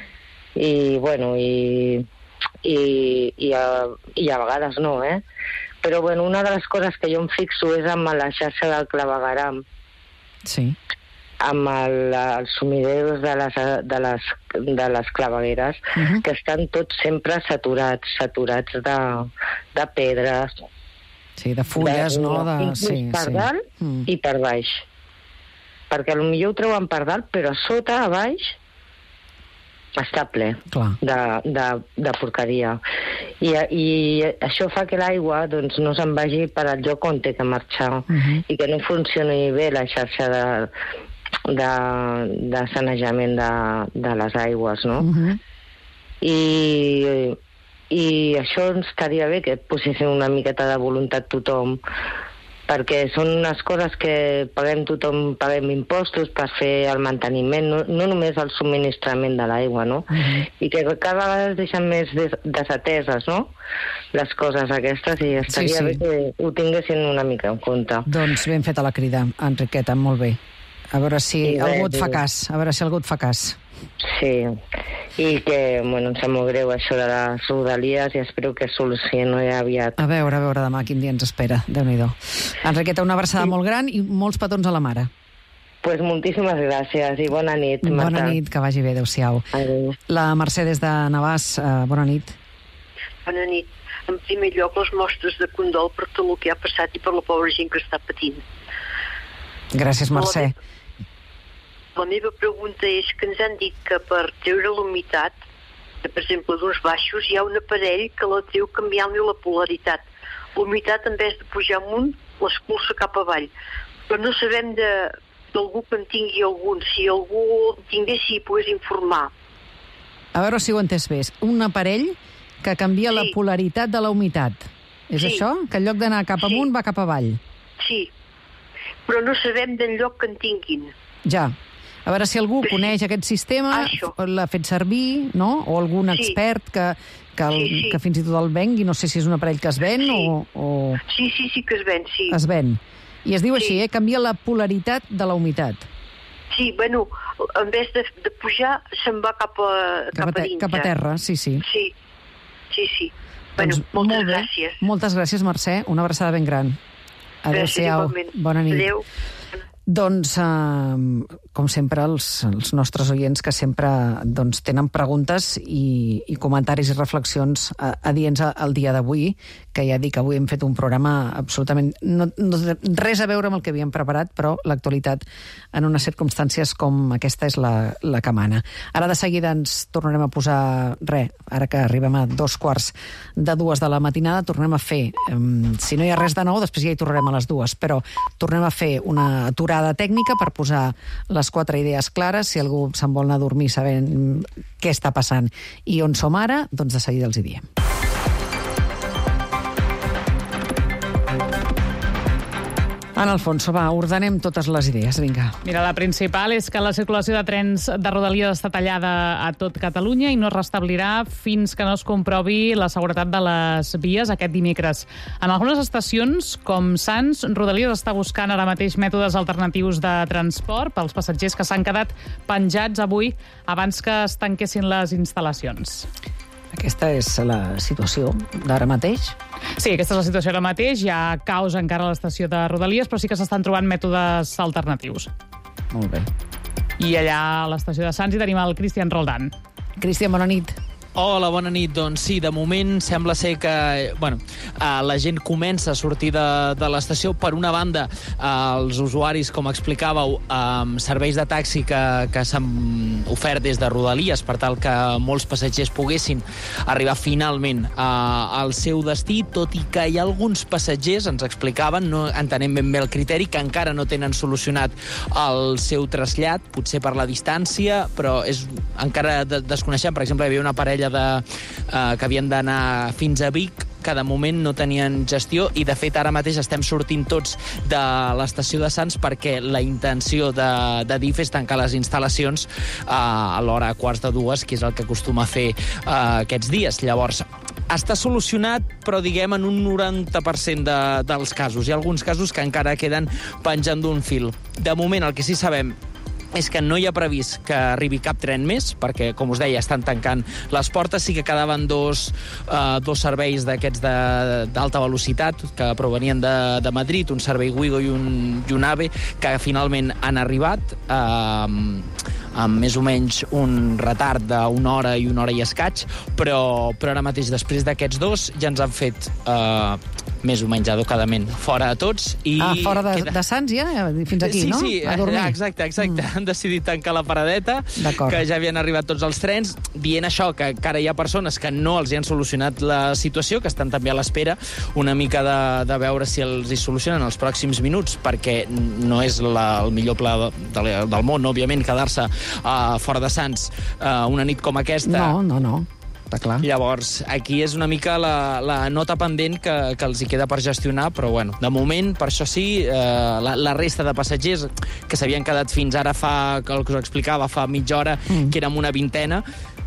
i bueno, i, i, i, a, i a vegades no, eh? Però, bueno, una de les coses que jo em fixo és amb la xarxa del clavegueram. Sí. Amb el, els sumiders de les, de les, de les clavegueres, uh -huh. que estan tots sempre saturats, saturats de, de pedres. Sí, de fulles, de, no? De... Inclús sí, per sí. dalt mm. i per baix. Perquè potser ho treuen per dalt, però a sota, a baix, està ple de, de, de porqueria. I, I això fa que l'aigua doncs, no se'n vagi per al lloc on té que marxar uh-huh. i que no funcioni bé la xarxa de, de, de sanejament de, de les aigües, no? Uh-huh. I, I això estaria bé que posessin una miqueta de voluntat tothom, perquè són unes coses que paguem tothom, paguem impostos per fer el manteniment, no, no només el subministrament de l'aigua, no? Uh-huh. I que cada vegada es deixen més des, desateses, no?, les coses aquestes, i estaria sí, sí. bé que ho tinguessin una mica en compte. Doncs ben feta la crida, Enriqueta, molt bé. A veure si sí, algú et fa cas, a veure si algú et fa cas. Sí, i que, bueno, em sap molt greu això de les rodalies i espero que solucioni aviat. A veure, a veure demà quin dia ens espera, Déu-n'hi-do. Enriqueta, una abraçada sí. molt gran i molts petons a la mare. Pues moltíssimes gràcies i bona nit, Marta. Bona nit, que vagi bé, adéu-siau. Adéu. La Mercè des de Navàs, uh, bona nit. Bona nit. En primer lloc, les mostres de condol per tot el que ha passat i per la pobra gent que està patint. Gràcies, Mercè. La meva pregunta és que ens han dit que per treure l'humitat, per exemple, d'uns baixos, hi ha un aparell que la treu canviant-li la polaritat. L'humitat, en vez de pujar amunt, l'expulsa cap avall. Però no sabem d'algú que en tingui algun. Si algú en tingués, si hi pogués informar. A veure si ho entès bé. Un aparell que canvia sí. la polaritat de la humitat. És sí. això? Que en lloc d'anar cap amunt sí. va cap avall? Sí. Però no sabem del lloc que en tinguin. Ja. A veure si algú coneix aquest sistema, l'ha fet servir, no? O algun sí. expert que, que, el, sí, sí. que fins i tot el vengui. No sé si és un aparell que es ven sí. o, o... Sí, sí, sí que es ven, sí. Es ven. I es diu sí. així, eh? Canvia la polaritat de la humitat. Sí, bueno, en vez de, de pujar, se'n va cap a, cap, cap a dins. Cap a terra, sí, sí. Sí, sí, sí. Bueno, doncs, moltes molt gràcies. Moltes gràcies, Mercè. Una abraçada ben gran. Adéu-siau. Bona nit. Adéu. Doncs, eh, com sempre, els, els nostres oients que sempre doncs, tenen preguntes i, i comentaris i reflexions adients al dia d'avui, que ja dic, avui hem fet un programa absolutament... No, no, res a veure amb el que havíem preparat, però l'actualitat en unes circumstàncies com aquesta és la, la que mana. Ara de seguida ens tornarem a posar... Res, ara que arribem a dos quarts de dues de la matinada, tornem a fer... Eh, si no hi ha res de nou, després ja hi tornarem a les dues, però tornem a fer una aturada tècnica per posar les quatre idees clares. Si algú se'n vol anar a dormir sabent què està passant i on som ara, doncs de seguida els hi diem. Ana Alfonso, va, ordenem totes les idees, vinga. Mira, la principal és que la circulació de trens de Rodalies està tallada a tot Catalunya i no es restablirà fins que no es comprovi la seguretat de les vies aquest dimecres. En algunes estacions, com Sants, Rodalies està buscant ara mateix mètodes alternatius de transport pels passatgers que s'han quedat penjats avui abans que es tanquessin les instal·lacions. Aquesta és la situació d'ara mateix? Sí, aquesta és la situació ara mateix. Hi ha caos encara a l'estació de Rodalies, però sí que s'estan trobant mètodes alternatius. Molt bé. I allà a l'estació de Sants hi tenim el Cristian Roldán. Cristian, bona nit. Hola, bona nit. Doncs sí, de moment sembla ser que bueno, eh, la gent comença a sortir de, de l'estació. Per una banda, eh, els usuaris, com explicàveu, amb eh, serveis de taxi que, que s'han ofert des de Rodalies per tal que molts passatgers poguessin arribar finalment eh, al seu destí, tot i que hi ha alguns passatgers, ens explicaven, no entenem ben bé el criteri, que encara no tenen solucionat el seu trasllat, potser per la distància, però és, encara de, desconeixem. Per exemple, hi havia una parella de, eh, que havien d'anar fins a Vic, que de moment no tenien gestió, i de fet ara mateix estem sortint tots de l'estació de Sants perquè la intenció de, de D I F és tancar les instal·lacions eh, a l'hora a quarts de dues, que és el que acostuma a fer eh, aquests dies. Llavors, està solucionat, però diguem en un noranta per cent de, dels casos. Hi ha alguns casos que encara queden penjant d'un fil. De moment, el que sí sabem és que no hi ha previst que arribi cap tren més, perquè, com us deia, estan tancant les portes. Sí que quedaven dos, uh, dos serveis d'aquests d'alta velocitat que provenien de, de Madrid, un servei Wigo i un, i un AVE, que finalment han arribat, uh, amb més o menys un retard d'una hora i una hora i escaig, però, però ara mateix, després d'aquests dos, ja ens han fet uh, més o menys educadament fora a tots. I ah, fora de, queda... de Sants ja? Fins aquí, sí, no? Sí, a dormir. Exacte, exacte. Mm. Han decidit tancar la paradeta, que ja havien arribat tots els trens, dient això, que encara hi ha persones que no els hi han solucionat la situació, que estan també a l'espera una mica de, de veure si els hi solucionen els pròxims minuts, perquè no és la, el millor pla de, de, del món, òbviament, quedar-se uh, fora de Sants uh, una nit com aquesta. No, no, no. Està clar. Llavors, aquí és una mica la, la nota pendent que, que els hi queda per gestionar, però bueno, de moment, per això sí, eh, la, la resta de passatgers que s'havien quedat fins ara fa, el que us explicava, fa mitja hora, mm. que érem una vintena,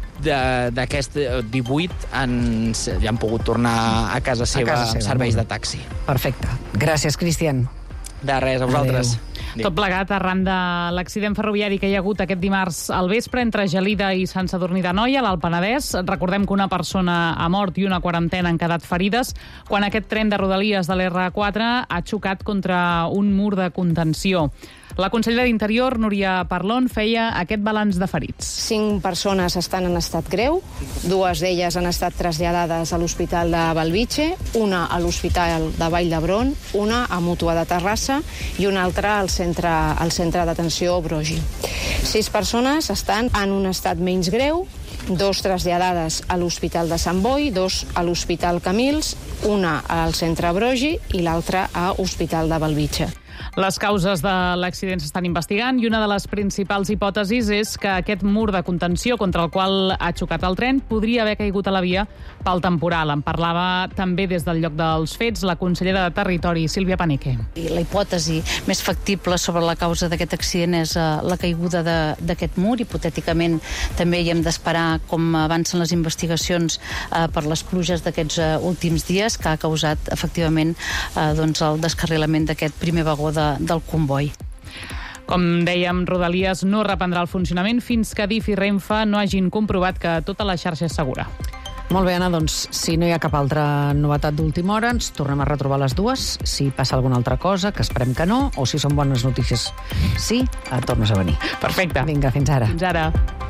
d'aquest divuit han, ja han pogut tornar a casa seva, a casa seva serveis de taxi. Perfecte. Gràcies, Cristian. De res, a vosaltres. Adéu. Tot plegat arran de l'accident ferroviari que hi ha hagut aquest dimarts al vespre entre Gelida i Sant Sadurní d'Anoia, a l'Alt Penedès. Recordem que una persona ha mort i una quarantena han quedat ferides quan aquest tren de Rodalies de l'R quatre ha xocat contra un mur de contenció. La consellera d'Interior, Núria Parlon, feia aquest balanç de ferits. Cinc persones estan en estat greu, dues d'elles han estat traslladades a l'Hospital de Bellvitge, una a l'Hospital de Vall d'Hebron, una a Mútua de Terrassa i una altra al centre, al centre d'atenció Brogi. Sis persones estan en un estat menys greu, dos traslladades a l'Hospital de Sant Boi, dos a l'Hospital Camils, una al centre Brogi i l'altra a Hospital de Bellvitge. Les causes de l'accident s'estan investigant i una de les principals hipòtesis és que aquest mur de contenció contra el qual ha xocat el tren podria haver caigut a la via pel temporal. En parlava també des del lloc dels fets la consellera de Territori, Sílvia Panique. La hipòtesi més factible sobre la causa d'aquest accident és la caiguda d'aquest mur. Hipotèticament també hi hem d'esperar com avancen les investigacions per les pluges d'aquests últims dies que ha causat efectivament doncs, el descarrilament d'aquest primer vagó de del comboi. Com dèiem, Rodalies no reprendrà el funcionament fins que D I F i Renfe no hagin comprovat que tota la xarxa és segura. Molt bé, Anna, doncs si no hi ha cap altra novetat d'última hora, ens tornem a retrobar a les dues. Si passa alguna altra cosa, que esperem que no, o si són bones notícies, sí, tornes a venir. Perfecte. Vinga, fins ara. Fins ara.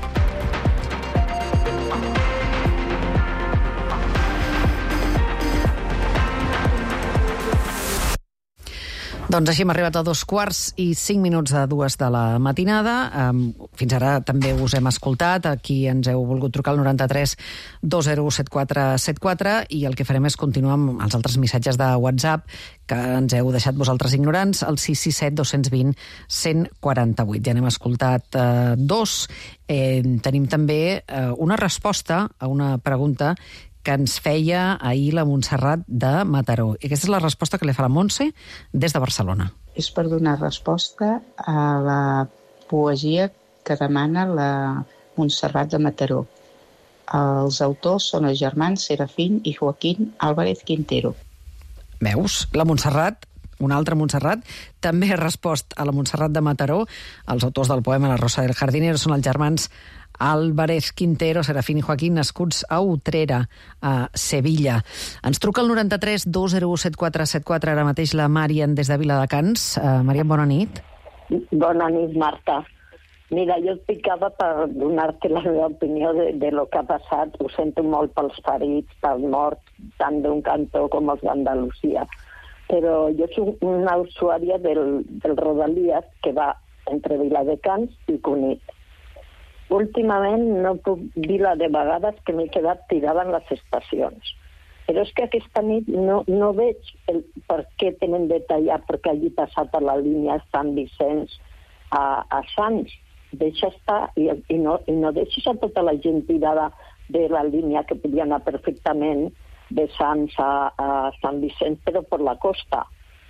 Doncs així hem arribat a dos quarts i cinc minuts de dues de la matinada. Fins ara també us hem escoltat. Aquí ens heu volgut trucar al noranta-tres dos zero u set quatre set quatre i el que farem és continuar amb els altres missatges de WhatsApp que ens heu deixat vosaltres ignorants, el sis sis set dos dos zero cent quaranta-vuit. Ja n'hem escoltat eh, dos. Eh, tenim també eh, una resposta a una pregunta que ens feia ahir la Montserrat de Mataró. I aquesta és la resposta que li fa la Montse des de Barcelona. És per donar resposta a la poesia que demana la Montserrat de Mataró. Els autors són els germans Serafín i Joaquín Álvarez Quintero. Veus? La Montserrat, una altra Montserrat, també ha respost a la Montserrat de Mataró. Els autors del poema La Rosa del Jardinero són els germans Álvarez Quintero, Serafín i Joaquín, nascuts a Utrera, a Sevilla. Ens truca el noranta-tres dos zero u set quatre set quatre, ara mateix la Marian des de Viladecans. Uh, Marian, bona nit. Bona nit, Marta. Mira, jo et picava per donar-te la meva opinió de, de lo que ha passat. Ho sento molt pels ferits, pels morts, tant d'un cantó com els d'Andalusia. Però jo soc una usuària del, del Rodalies que va entre Viladecans i Cunit. Últimament no puc dir la de vegades que m'he quedat tirada en les estacions. Però és que aquesta nit no, no veig el per què tenen de tallar, perquè hagi passat a la línia Sant Vicenç a, a Sants. Deixa estar i, i, no, i no deixis a tota la gent tirada de la línia que podia anar perfectament de Sants a, a Sant Vicenç, però per la costa.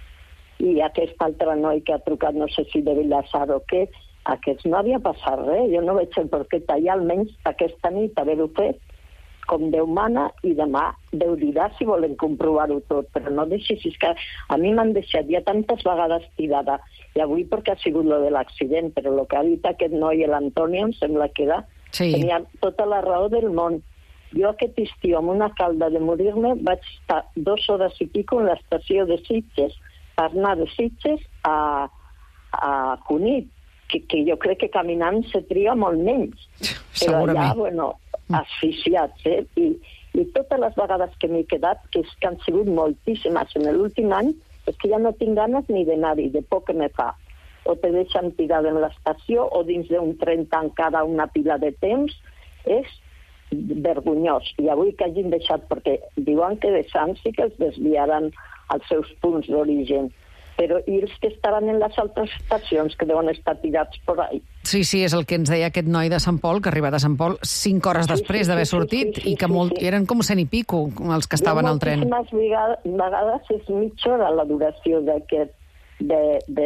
I aquest altre noi que ha trucat, no sé si de Vilassar o què, aquest no havia passat res. Jo no veig el per què tallar, almenys aquesta nit haver-ho fet com Déu mana, i demà Déu dirà si volen comprovar-ho tot, però no deixis, és que a mi m'han deixat ja tantes vegades tirada, i avui perquè ha sigut lo de l'accident, però el que ha dit aquest noi, l'Antonio, em sembla que era, sí. Tenia tota la raó del món. Jo aquest estiu, amb una calda de morir-me, vaig estar dues hores i pico en l'estació de Sitges, per anar de Sitges a, a Cunit, que, que jo crec que caminant se tria molt menys. Però allà, bueno, asfixiats, eh? I, I totes les vegades que m'he quedat, que, és que han sigut moltíssimes en l'últim any, és que ja no tinc ganes ni d'anar-hi, de por que me fa. O te deixen tirada en l'estació, o dins d'un tren tancada una pila de temps. És vergonyós. I avui que hagin deixat, perquè diuen que de Sants sí que els desviaran als seus punts d'origen. Però i els que estaran en les altres estacions que deuen estar tirats por ahí. Sí, sí, és el que ens deia aquest noi de Sant Pol, que ha arribat a Sant Pol cinc hores sí, després sí, d'haver sí, sortit, sí, sí, i que molt, sí, sí. eren com cent i pico els que estaven al tren. Moltíssimes vegades és mitja hora la duració d'aquest de, de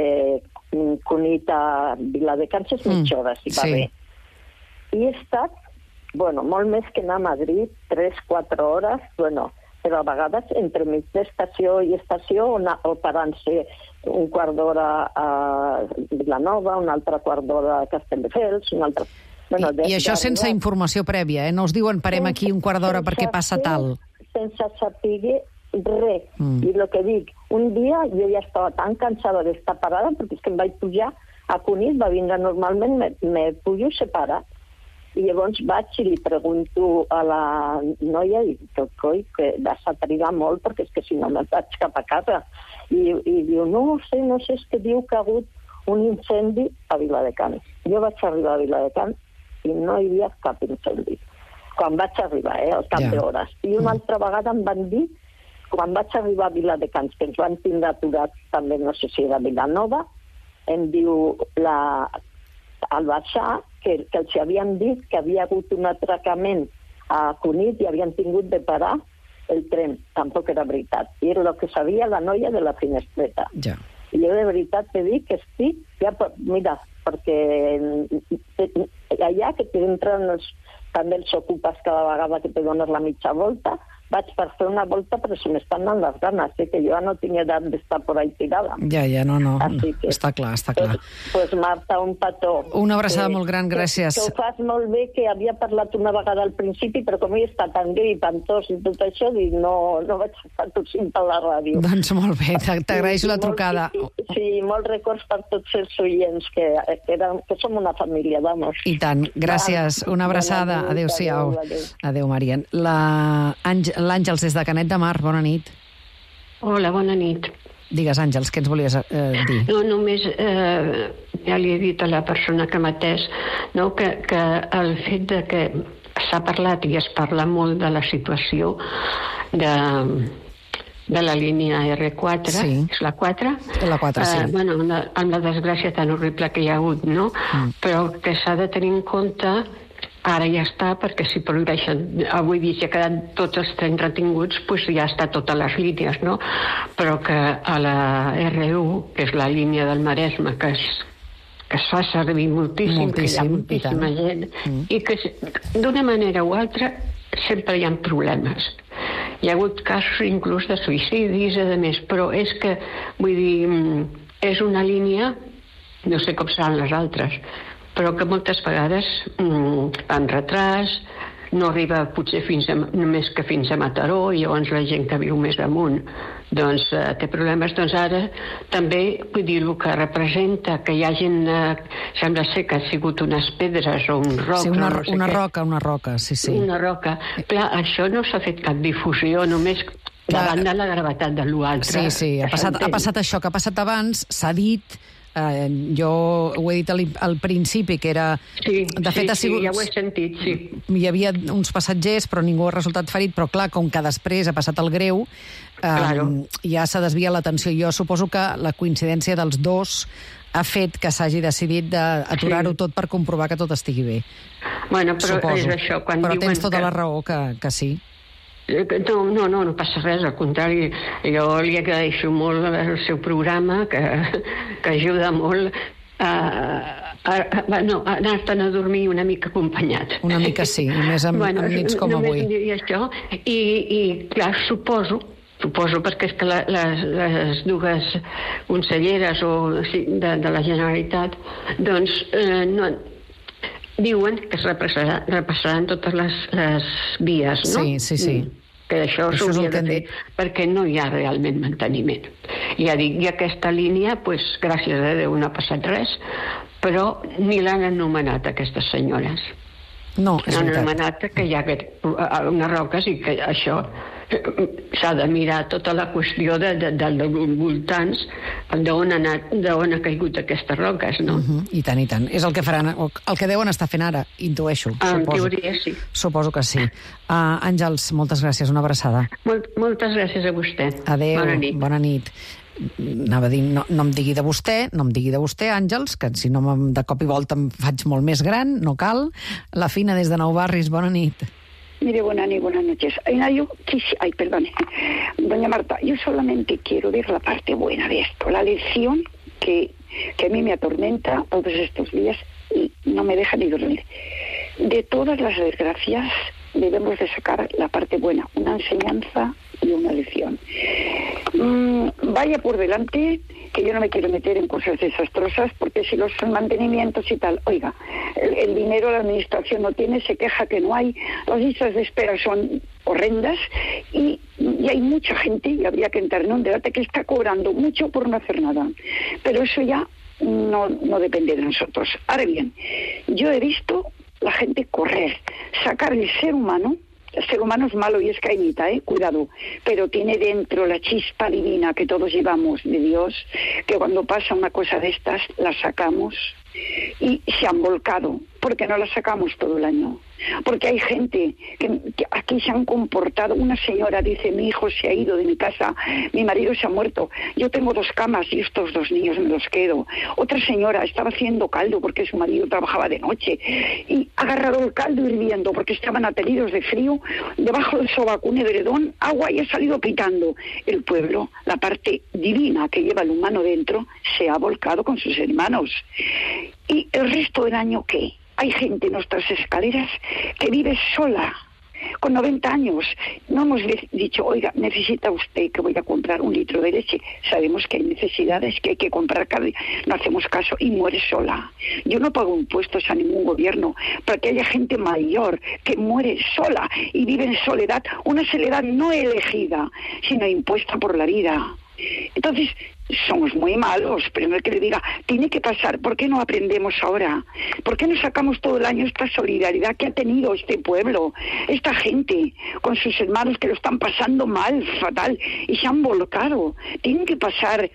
Cunit a Viladecans, és mitja hora, si va sí. bé. I he estat, bueno, molt més que anar a Madrid, tres, quatre hores, bueno, però a vegades entre mig d'estació i estació o, o parant-se un quart d'hora a Vilanova, un altre quart d'hora a Castelldefels, un altre... Bueno, I, I això sense informació prèvia, eh? No us diuen parem aquí un quart d'hora perquè passa tal. Sense saber res. Mm. I el que dic, un dia jo ja estava tan cansada d'estar parada perquè és que em vaig pujar a Cunit, va vindre normalment, me, me pujo separat. I llavors vaig i li pregunto a la noia i dic, coi, que vas a trigar molt perquè és que si no me'n vaig cap a casa. I, i diu, no sé, no sé, és que diu que ha hagut un incendi a Viladecans. Jo vaig arribar a Viladecans i no hi havia cap incendi. Quan vaig arribar, eh, al cap yeah. d'hores. I una altra vegada em van dir, quan vaig arribar a Viladecans, que ens van tindre aturats també, no sé si era Vilanova, em diu la, al baixar, que, que els havien dit que havia hagut un atracament a Cunit i havien tingut de parar el tren. Tampoc era veritat. I era el que sabia la noia de la finestreta. Ja. I jo de veritat te dic que estic... Ja, mira, perquè allà que t'entren els, també els ocupes cada vegada que te dones la mitja volta, vaig per fer una volta, però se m'estan anant les ganes, eh, que jo ja no tinc edat d'estar por ahí tirada. Ja, ja, no, no, que, està clar, està clar. Pues, pues Marta, un petó. Una abraçada que, molt gran, gràcies. Que, que ho fas molt bé, que havia parlat una vegada al principi, però com ell està tan grip, antós i tot això, dic, no, no vaig fer tot cinc per la ràdio. Doncs molt bé, t'agraeixo la trucada. Sí, sí, molts records per tots els oients, que, que, eren, que som una família, vamos. I tant, gràcies, una abraçada. Adéu-siau. Adéu, Maria. L'Àngels des de Canet de Mar, bona nit. Hola, bona nit. Digues, Àngels, què ens volies eh, dir? No, només eh, ja li he dit a la persona que m'ha atès, no, que, que el fet de que s'ha parlat i es parla molt de la situació de, de la línia erre quatre, sí. És la quatre? La quatre, sí. Eh, bueno, amb la, amb la desgràcia tan horrible que hi ha hagut, no? Mm. Però que s'ha de tenir en compte. Ara ja està, perquè si prohibeixen, avui dia ja quedan tots els trens retinguts, doncs ja està totes les línies, no? Però que a la erre u, que és la línia del Maresme, que es, que es fa servir moltíssim, moltíssim que hi ha moltíssima gent, mm. i que d'una manera o altra sempre hi ha problemes. Hi ha hagut casos inclús de suïcidis, a més, però és que, vull dir, és una línia, no sé com seran les altres, però que moltes vegades mm, en retras, no arriba potser fins a, només que fins a Mataró, i llavors la gent que viu més amunt doncs eh, té problemes. Doncs ara també, vull dir, el que representa que hi hagin, eh, sembla ser que ha sigut unes pedres o un roc. Sí, una, no sé una què. roca, una roca, sí, sí. Una roca. Clar, això no s'ha fet cap difusió, només davant de la gravetat de l'altre. Sí, sí, ha passat, ha passat això que ha passat abans, s'ha dit... Uh, jo ho he dit al, al principi, que era... Sí, de fet, sí, ha sigut, sí, ja ho he sentit, sí. Hi havia uns passatgers, però ningú ha resultat ferit, però clar, com que després ha passat el greu, uh, claro. Ja s'ha desviat l'atenció. Jo suposo que la coincidència dels dos ha fet que s'hagi decidit d'aturar-ho sí. tot per comprovar que tot estigui bé. Bueno, però suposo. És això, quan però diuen tens tota que... la raó que, que sí. No, no, no, no passa res, al contrari, jo li agraeixo molt el seu programa, que, que ajuda molt a, a, a, no, a anar-te'n a dormir una mica acompanyat. Una mica sí, i més amb, bueno, amb nits com avui. I això, i, i clar, suposo, suposo perquè és que la, les, les dues conselleres o, sí, de, de la Generalitat, doncs, eh, no... diuen que es repassaran, repassaran totes les, les vies, no? Sí, sí, sí. Que això s'hauria de fer, perquè no hi ha realment manteniment. Ja dic, i aquesta línia, pues, gràcies a Déu no ha passat res, però ni l'han anomenat aquestes senyores. No, és l'han veritat. anomenat que hi ha unes roques i que això s'ha de mirar tota la qüestió de, de, de, de voltants d'on ha, anat, d'on ha caigut aquestes roques, no? Uh-huh. I tant, i tant. És el que faran, el que deuen estar fent ara, intueixo. En suposo. teoria, sí. Suposo que sí. Uh, Àngels, moltes gràcies, una abraçada. Molt, moltes gràcies a vostè. Adéu, bona nit. Bona nit. Anava a dir, no, no em digui de vostè, no em digui de vostè, Àngels, que si no de cop i volta em faig molt més gran, no cal. La Fina, des de Nou Barris, bona nit. Mire, buenas noches, buenas noches. Ay, no, yo quisi... Ay, perdone. Doña Marta, yo solamente quiero ver la parte buena de esto, la lección que, que a mí me atormenta todos estos días y no me deja ni dormir. De todas las desgracias debemos de sacar la parte buena, una enseñanza y una lección. Mm, vaya por delante, que yo no me quiero meter en cosas desastrosas, porque si los mantenimientos y tal, oiga, el, el dinero la administración no tiene, se queja que no hay, las listas de espera son horrendas y, y hay mucha gente, y habría que entrar en un debate, que está cobrando mucho por no hacer nada. Pero eso ya no, no depende de nosotros. Ahora bien, yo he visto la gente correr, sacar el ser humano. El ser humano es malo y es cainita, ¿eh? Cuidado. Pero tiene dentro la chispa divina que todos llevamos de Dios, que cuando pasa una cosa de estas, la sacamos y se han volcado, porque no la sacamos todo el año. Porque hay gente que, que aquí se han comportado. Una señora dice, mi hijo se ha ido de mi casa, mi marido se ha muerto, yo tengo dos camas y estos dos niños me los quedo. Otra señora estaba haciendo caldo porque su marido trabajaba de noche y ha agarrado el caldo hirviendo porque estaban ateridos de frío, debajo del sobaco un edredón, agua, y ha salido pitando. El pueblo, la parte divina que lleva el humano dentro, se ha volcado con sus hermanos. ¿Y el resto del año qué? Hay gente en nuestras escaleras que vive sola, con noventa años. No hemos dicho, oiga, necesita usted que voy a comprar un litro de leche. Sabemos que hay necesidades, que hay que comprar cada día. No hacemos caso y muere sola. Yo no pago impuestos a ningún gobierno para que haya gente mayor que muere sola y vive en soledad, una soledad no elegida, sino impuesta por la vida. Entonces, somos muy malos, pero no hay que le diga, tiene que pasar. ¿Por qué no aprendemos ahora? ¿Por qué no sacamos todo el año esta solidaridad que ha tenido este pueblo, esta gente, con sus hermanos que lo están pasando mal, fatal, y se han volcado? Tienen que pasar.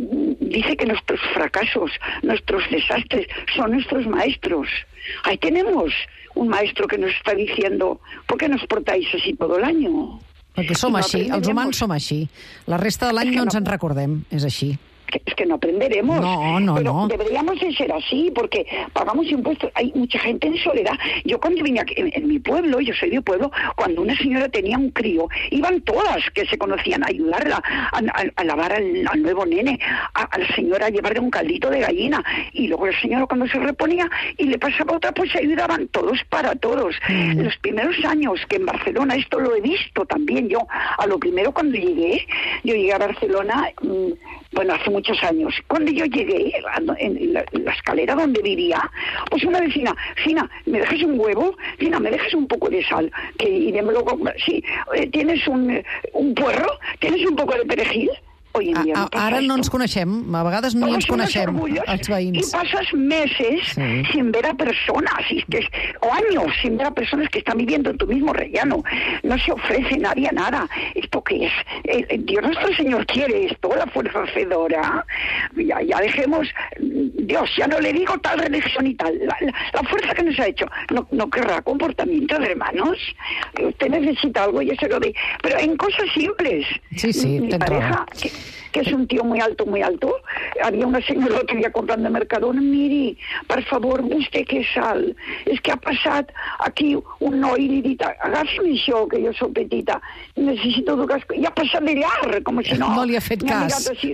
Dice que nuestros fracasos, nuestros desastres, son nuestros maestros. Ahí tenemos un maestro que nos está diciendo, ¿por qué nos portáis así todo el año? Perquè som no així, els humans som així. La resta de l'any no ens en recordem, és així. Es que no aprenderemos. No, no, pero no. Deberíamos de ser así, porque pagamos impuestos. Hay mucha gente en soledad. Yo cuando vine aquí, en, en mi pueblo, yo soy de pueblo, cuando una señora tenía un crío, iban todas que se conocían a ayudarla, a, a, a lavar al, al nuevo nene, a, a la señora a llevarle un caldito de gallina, y luego la señora cuando se reponía y le pasaba otra, pues se ayudaban todos para todos. Mm. Los primeros años que en Barcelona, esto lo he visto también yo, a lo primero cuando llegué, yo llegué a Barcelona, mmm, bueno, hace muchos años. Cuando yo llegué en la, en la escalera donde vivía, pues una vecina, Fina, ¿me dejas un huevo? Fina, ¿me dejas un poco de sal? Que iré luego. Sí, ¿tienes un, un puerro? ¿Tienes un poco de perejil? Hoy en día a, no pasa ara esto. no ens coneixem, a vegades ni ens coneixem, els veïns. Y pasas meses sí. sin ver a personas, y que, o años sin ver a personas que están viviendo en tu mismo rellano. No se ofrece nadie a nada. ¿Esto qué es? El, el Dios nuestro Señor quiere esto, la fuerza hacedora. Ya, ya dejemos, Dios, ya no le digo tal religión y tal. La, la, la fuerza que nos ha hecho no, no querrá comportamiento de hermanos. Usted necesita algo, yo se lo doy. Pero en cosas simples. Sí, sí, Mi pareja... Que, que es un tío muy alto, muy alto. Había una señora que iba comprando de Mercadona. Miri, per favor, busque que sal. És que ha passat aquí un noi i li dit, agafi'm això, que jo soc petita, necesito dues cosas. I ha passat de llarg, com si no... No li ha fet cas. Sí,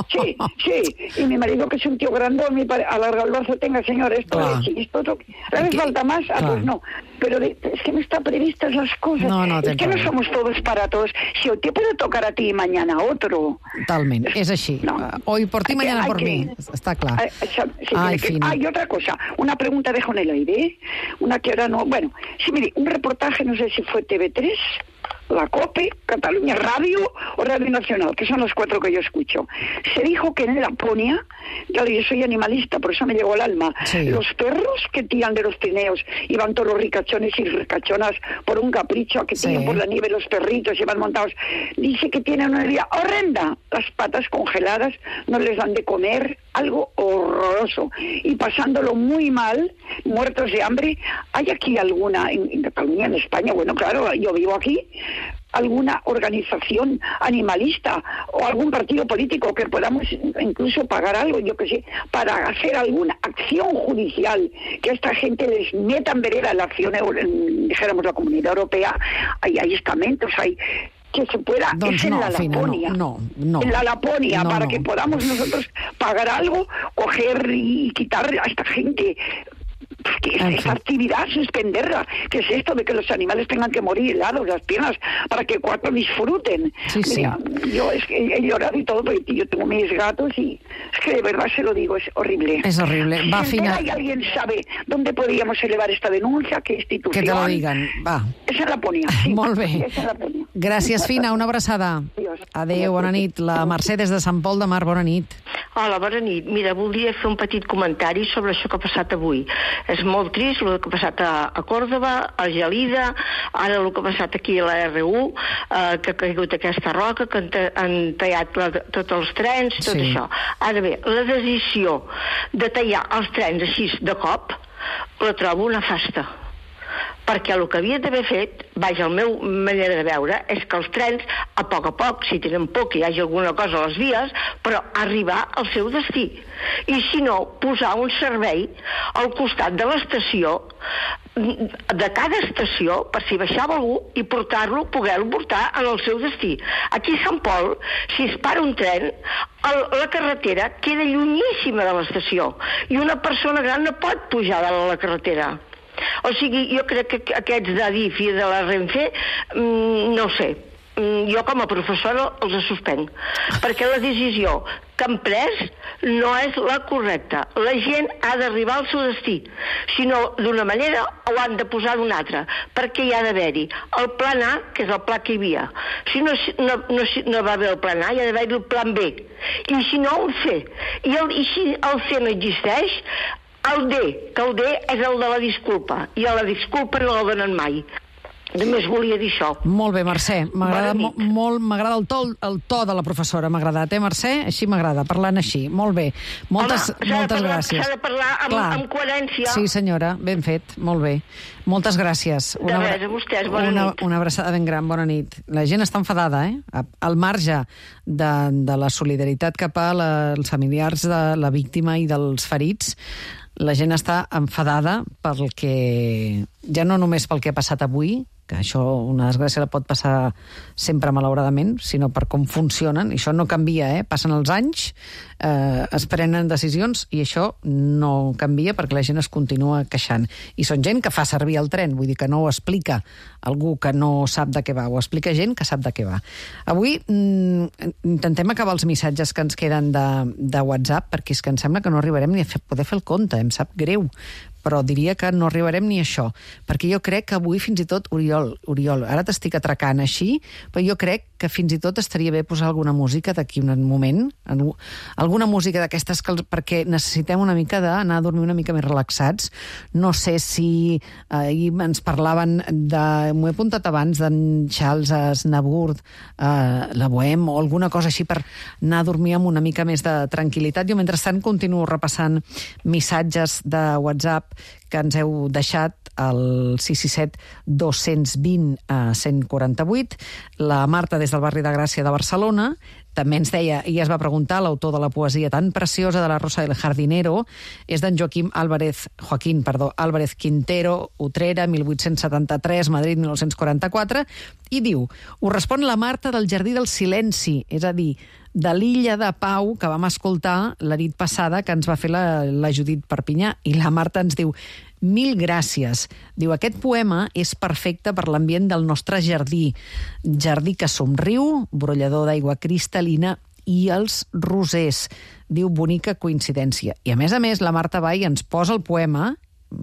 sí. Y mi marido, que es un tío grandón, mi padre, alarga el brazo, tenga, señor, esto Claro. es, esto otro. ¿Le hace falta más? Ah, Claro. pues no. Pero de, es que no están previstas las cosas. No, no, es que no razón. somos todos para todos. Si hoy te puede tocar a ti y mañana a otro. Totalment, és així. No. Hoy por ti, Hay que- mañana hay por que- mí. Està clar. Ah, esa- sí, Ay, tiene que- Fina. Ah, y otra cosa, una pregunta dejo en el aire, ¿eh? Una que ahora no... Bueno, sí, mire, un reportaje, no sé si fue T V tres, la COPE, Cataluña Radio o Radio Nacional, que son los cuatro que yo escucho. Se dijo que en Laponia, claro, yo soy animalista, por eso me llegó al alma, Sí. los perros que tiran de los trineos y van todos los ricachones y ricachonas por un capricho, que Sí. tiran por la nieve los perritos y van montados, dice que tienen una vida horrenda, las patas congeladas, no les dan de comer, algo horroroso, y pasándolo muy mal, muertos de hambre. ¿Hay aquí alguna, en, en Cataluña, en España, bueno, claro, yo vivo aquí, alguna organización animalista o algún partido político que podamos incluso pagar algo, yo que sé, para hacer alguna acción judicial, que a esta gente les meta en vereda la acción, en, dijéramos, la Comunidad Europea? Hay, hay estamentos, hay... que se pueda, Doncs es en no, la Fina, Laponia, no, no, no. en la Laponia, No, para no. que podamos nosotros pagar algo, coger y quitar a esta gente que En esa fin. actividad, suspenderla. ¿Qué es esto de que los animales tengan que morir helados las piernas para que cuatro disfruten? Sí, sí. Mira, yo es que he llorado y todo, porque yo tengo mis gatos y es que de verdad se lo digo, es horrible. És horrible. Va, Si Fina, y alguien sabe dónde podríamos elevar esta denuncia, qué institución. que te lo digan. Va. Es en Laponia. Sí, Molt bé. Es en Laponia. Gràcies, Fina. Una abraçada. Adéu, bona nit. La Mercè des de Sant Pol de Mar, bona nit. Hola, bona nit. Mira, voldria fer un petit comentari sobre això que ha passat avui. És molt trist el que ha passat a, a Còrdova, a Gelida, ara el que ha passat aquí a la R u, eh, que ha caigut aquesta roca, que han, ta- han tallat la, tots els trens, tot Sí. això. Ara bé, la decisió de tallar els trens així de cop la trobo nefasta, perquè el que havia d'haver fet, vaja, la meva manera de veure, és que els trens, a poc a poc, si tenen por que hi hagi alguna cosa a les vies, però arribar al seu destí. I si no, posar un servei al costat de l'estació, de cada estació, per si baixava algú, i portar-lo, poder-lo portar en el seu destí. Aquí a Sant Pol, si es para un tren, el, la carretera queda llunyíssima de l'estació, i una persona gran no pot pujar de la carretera. O sigui, jo crec que aquests d'Adif i de la Renfe, mm, no ho sé, jo com a professora els suspenc, perquè la decisió que han pres no és la correcta. La gent ha d'arribar al seu destí, si no d'una manera o han de posar d'una altra, perquè hi ha d'haver-hi el plan A, que és el pla que hi havia. Si no, no, no, no va haver el plan A, hi ha d'haver-hi el plan B, i si no, el C. I, el, i si el C no existeix, el D, que el D és el de la disculpa, i a la disculpa no la donen mai. Només volia dir això. Molt bé, Mercè. M'agrada mo molt, m'agrada el, to, el to de la professora, m'ha agradat, eh, Mercè? Així m'agrada, parlant així. Molt bé. Moltes, Home, moltes parlar, gràcies. S'ha de parlar amb, amb coherència. Sí, senyora, ben fet, molt bé. Moltes gràcies. Una, de res, a vostès, bona una, nit. Una abraçada ben gran, bona nit. La gent està enfadada, eh? Al marge de, de la solidaritat cap als familiars de la víctima i dels ferits, la gent està enfadada pel que... ja no només pel que ha passat avui, que això una desgràcia la pot passar sempre malauradament, sinó per com funcionen, i això no canvia, eh? Passen els anys, eh, es prenen decisions, i això no canvia perquè la gent es continua queixant. I són gent que fa servir el tren, vull dir que no ho explica algú que no sap de què va, ho explica gent que sap de què va. Avui mm, intentem acabar els missatges que ens queden de, de WhatsApp, perquè és que em sembla que no arribarem ni a fer, poder fer el compte, em sap greu, però diria que no arribarem ni a això, perquè jo crec que avui fins i tot, Oriol, Oriol, ara t'estic atracant així, però jo crec que fins i tot estaria bé posar alguna música d'aquí un moment, alguna música d'aquestes, que, perquè necessitem una mica d'anar a dormir una mica més relaxats. No sé si ahir ens parlaven de, m'ho he apuntat abans, d'en Charles Aznavour, eh, la Bohème, o alguna cosa així per anar a dormir amb una mica més de tranquil·litat. Jo, mentrestant, continuo repassant missatges de WhatsApp que ens heu deixat al sis sis set dos dos zero cent quaranta-vuit. La Marta, des del barri de Gràcia de Barcelona, també ens deia, i es va preguntar, l'autor de la poesia tan preciosa de La Rosa del Jardinero és d'en Joaquim Álvarez, Joaquín, perdó, Álvarez Quintero, Utrera, mil vuit-cents setanta-tres, Madrid, mil nou-cents quaranta-quatre, i diu, ho respon la Marta del Jardí del Silenci, és a dir, de l'Illa de Pau, que vam escoltar la nit passada, que ens va fer la, la Judit Perpinyà, i la Marta ens diu, mil gràcies. Diu, aquest poema és perfecte per l'ambient del nostre jardí. Jardí que somriu, brollador d'aigua cristal·lina i els rosers. Diu, bonica coincidència. I a més a més, la Marta va i ens posa el poema,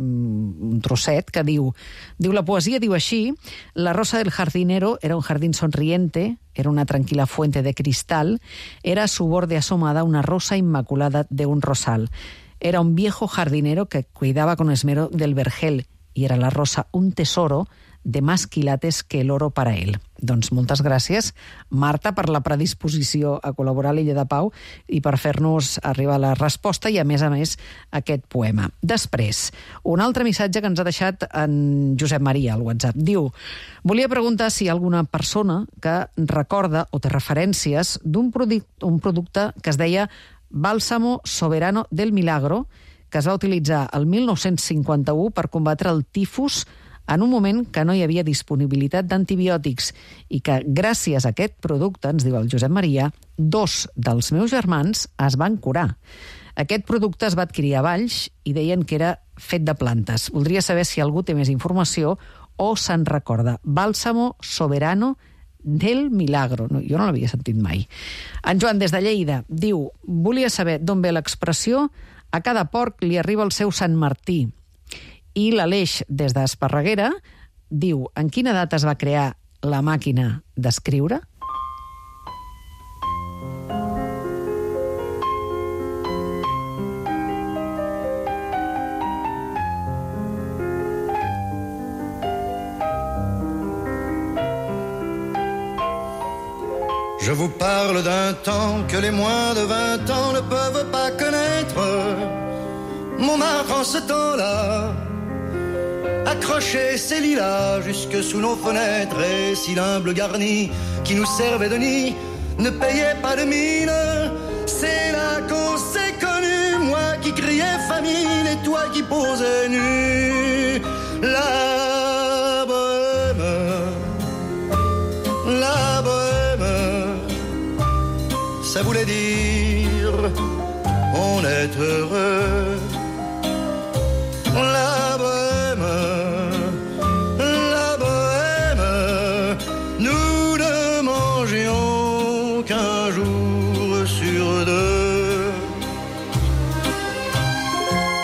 un trosset, que diu, diu la poesia diu així, la rosa del jardinero era un jardín sonriente, era una tranquila fuente de cristal, era a su borde asomada una rosa inmaculada de un rosal. Era un viejo jardinero que cuidaba con esmero del vergel y era la rosa un tesoro de más quilates que el oro para él. Doncs moltes gràcies, Marta, per la predisposició a col·laborar a l'Illa de Pau i per fer-nos arribar la resposta i, a més a més, aquest poema. Després, un altre missatge que ens ha deixat en Josep Maria al WhatsApp. Diu, volia preguntar si hi ha alguna persona que recorda o té referències d'un producte, un producte que es deia Bálsamo Soberano del Milagro, que es va utilitzar el mil nou-cents cinquanta-u per combatre el tifus en un moment que no hi havia disponibilitat d'antibiòtics i que gràcies a aquest producte, ens diu el Josep Maria, dos dels meus germans es van curar. Aquest producte es va adquirir a Valls i deien que era fet de plantes. Voldria saber si algú té més informació o se'n recorda. Bálsamo Soberano del Milagro. No, jo no l'havia sentit mai. En Joan, des de Lleida, diu, volia saber d'on ve l'expressió a cada porc li arriba el seu Sant Martí. I l'Aleix, des d'Esparreguera, diu, en quina data es va crear la màquina d'escriure? Je vous parle d'un temps que les moins de vingt ans ne peuvent pas connaître. Montmartre en ce temps-là accrochait ses lilas jusque sous nos fenêtres, et si l'humble garni qui nous servait de nid ne payait pas de mine, c'est là qu'on s'est connus, moi qui criais famine et toi qui posais nu. La bohème, la bohème, ça voulait dire on est heureux. La bohème,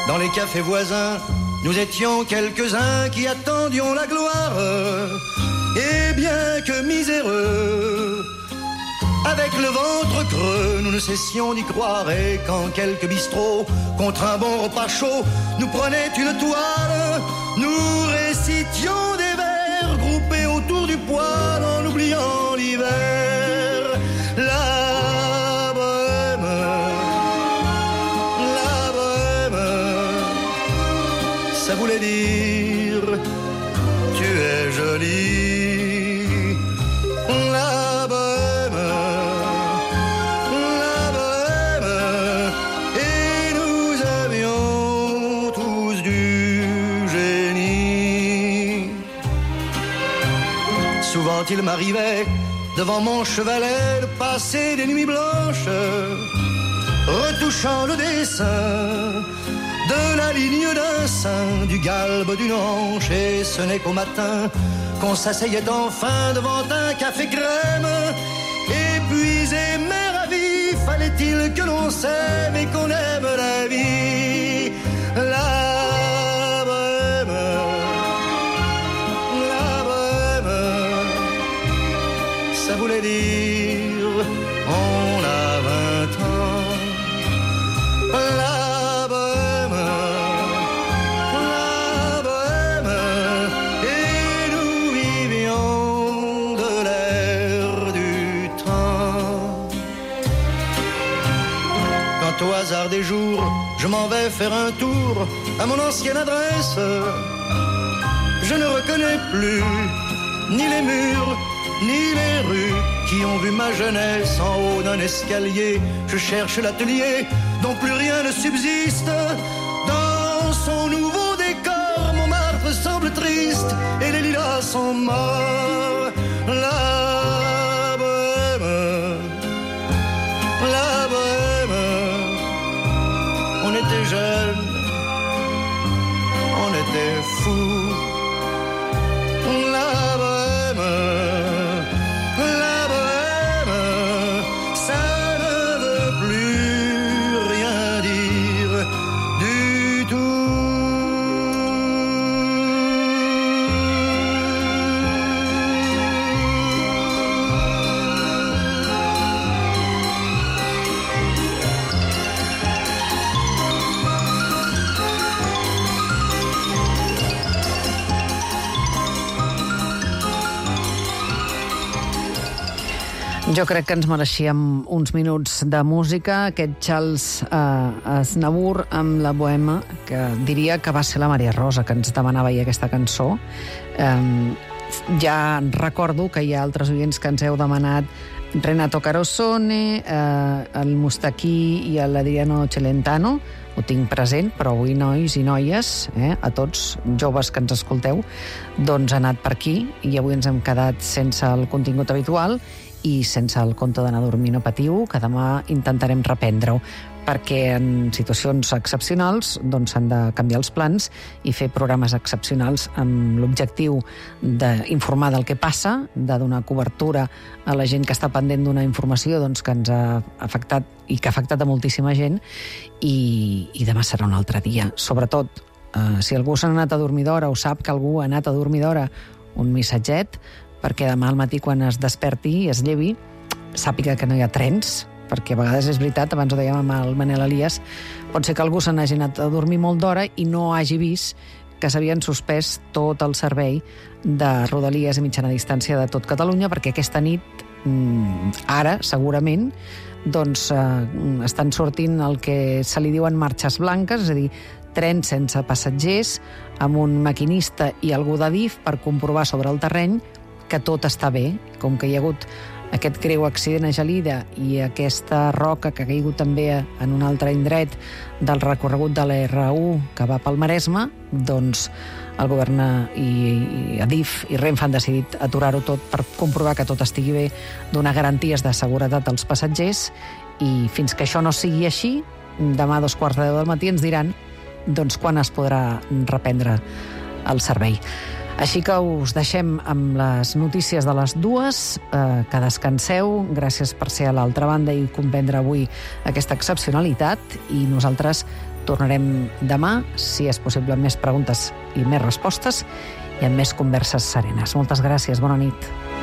dans les cafés voisins, nous étions quelques-uns qui attendions la gloire. Et bien que miséreux, avec le ventre creux, nous ne cessions d'y croire. Et quand quelques bistrots, contre un bon repas chaud, nous prenaient une toile, nous récitions des vers groupés autour du poêle en oubliant l'hiver. La bohème, la bohème, ça voulait dire tu es jolie. La bohème, la bohème, et nous avions tous du génie. Souvent il m'arrivait devant mon chevalet de passer des nuits blanches, retouchant le dessin de la ligne d'un sein, du galbe d'une hanche, et ce n'est qu'au matin qu'on s'asseyait enfin devant un café crème. Épuisé mais ravi, fallait-il que l'on s'aime et qu'on aime la vie. La bohème, la bohème, ça voulait dire on a vingt ans. La bohème, la bohème, et nous vivions de l'air du temps. Quand au hasard des jours, je m'en vais faire un tour à mon ancienne adresse, je ne reconnais plus ni les murs, ni les rues qui ont vu ma jeunesse en haut d'un escalier. Je cherche l'atelier dont plus rien ne subsiste. Dans son nouveau décor, Montmartre semble triste et les lilas sont morts. La bohème, la bohème, on était jeunes, on était fous. La bohème, la bohème, ça ne veut plus rien dire du tout. Jo crec que ens mereixíem uns minuts de música. Aquest Charles eh, Aznavour amb la bohema, que diria que va ser la Maria Rosa que ens demanava ahir aquesta cançó. Eh, ja recordo que hi ha altres oients que ens heu demanat Renato Carosone, eh, el Mustaquí i l'Adriano Celentano. Ho tinc present, però avui, nois i noies, eh, a tots joves que ens escolteu, doncs ha anat per aquí i avui ens hem quedat sense el contingut habitual i sense el conte d'anar a dormir no patiu, que demà intentarem reprendre-ho, perquè en situacions excepcionals doncs s'han de canviar els plans i fer programes excepcionals amb l'objectiu d'informar del que passa, de donar cobertura a la gent que està pendent d'una informació doncs, que ens ha afectat i que ha afectat a moltíssima gent, i, i demà serà un altre dia. Sobretot, eh, si algú s'ha anat a dormir d'hora o sap que algú ha anat a dormir d'hora, un missatget, perquè demà al matí quan es desperti i es llevi, sàpiga que no hi ha trens, perquè a vegades és veritat, abans ho dèiem amb el Manel Elias, pot ser que algú se n'hagi anat a dormir molt d'hora i no hagi vist que s'havien suspès tot el servei de Rodalies i mitjana distància de tot Catalunya, perquè aquesta nit, ara, segurament, doncs eh, estan sortint el que se li diuen marxes blanques, és a dir, trens sense passatgers, amb un maquinista i algú d'Adif per comprovar sobre el terreny que tot està bé, com que hi ha hagut aquest greu accident a Gelida i aquesta roca que ha caigut també en un altre indret del recorregut de la erre u que va pel Maresme, doncs el govern i, i Adif i Renfe han decidit aturar-ho tot per comprovar que tot estigui bé, donar garanties de seguretat als passatgers, i fins que això no sigui així, demà a dos quarts de deu del matí ens diran doncs quan es podrà reprendre el servei. Així que us deixem amb les notícies de les dues, eh, que descanseu, gràcies per ser a l'altra banda i comprendre avui aquesta excepcionalitat, i nosaltres Tornarem demà, si és possible, amb més preguntes i més respostes i amb més converses serenes. Moltes gràcies, bona nit.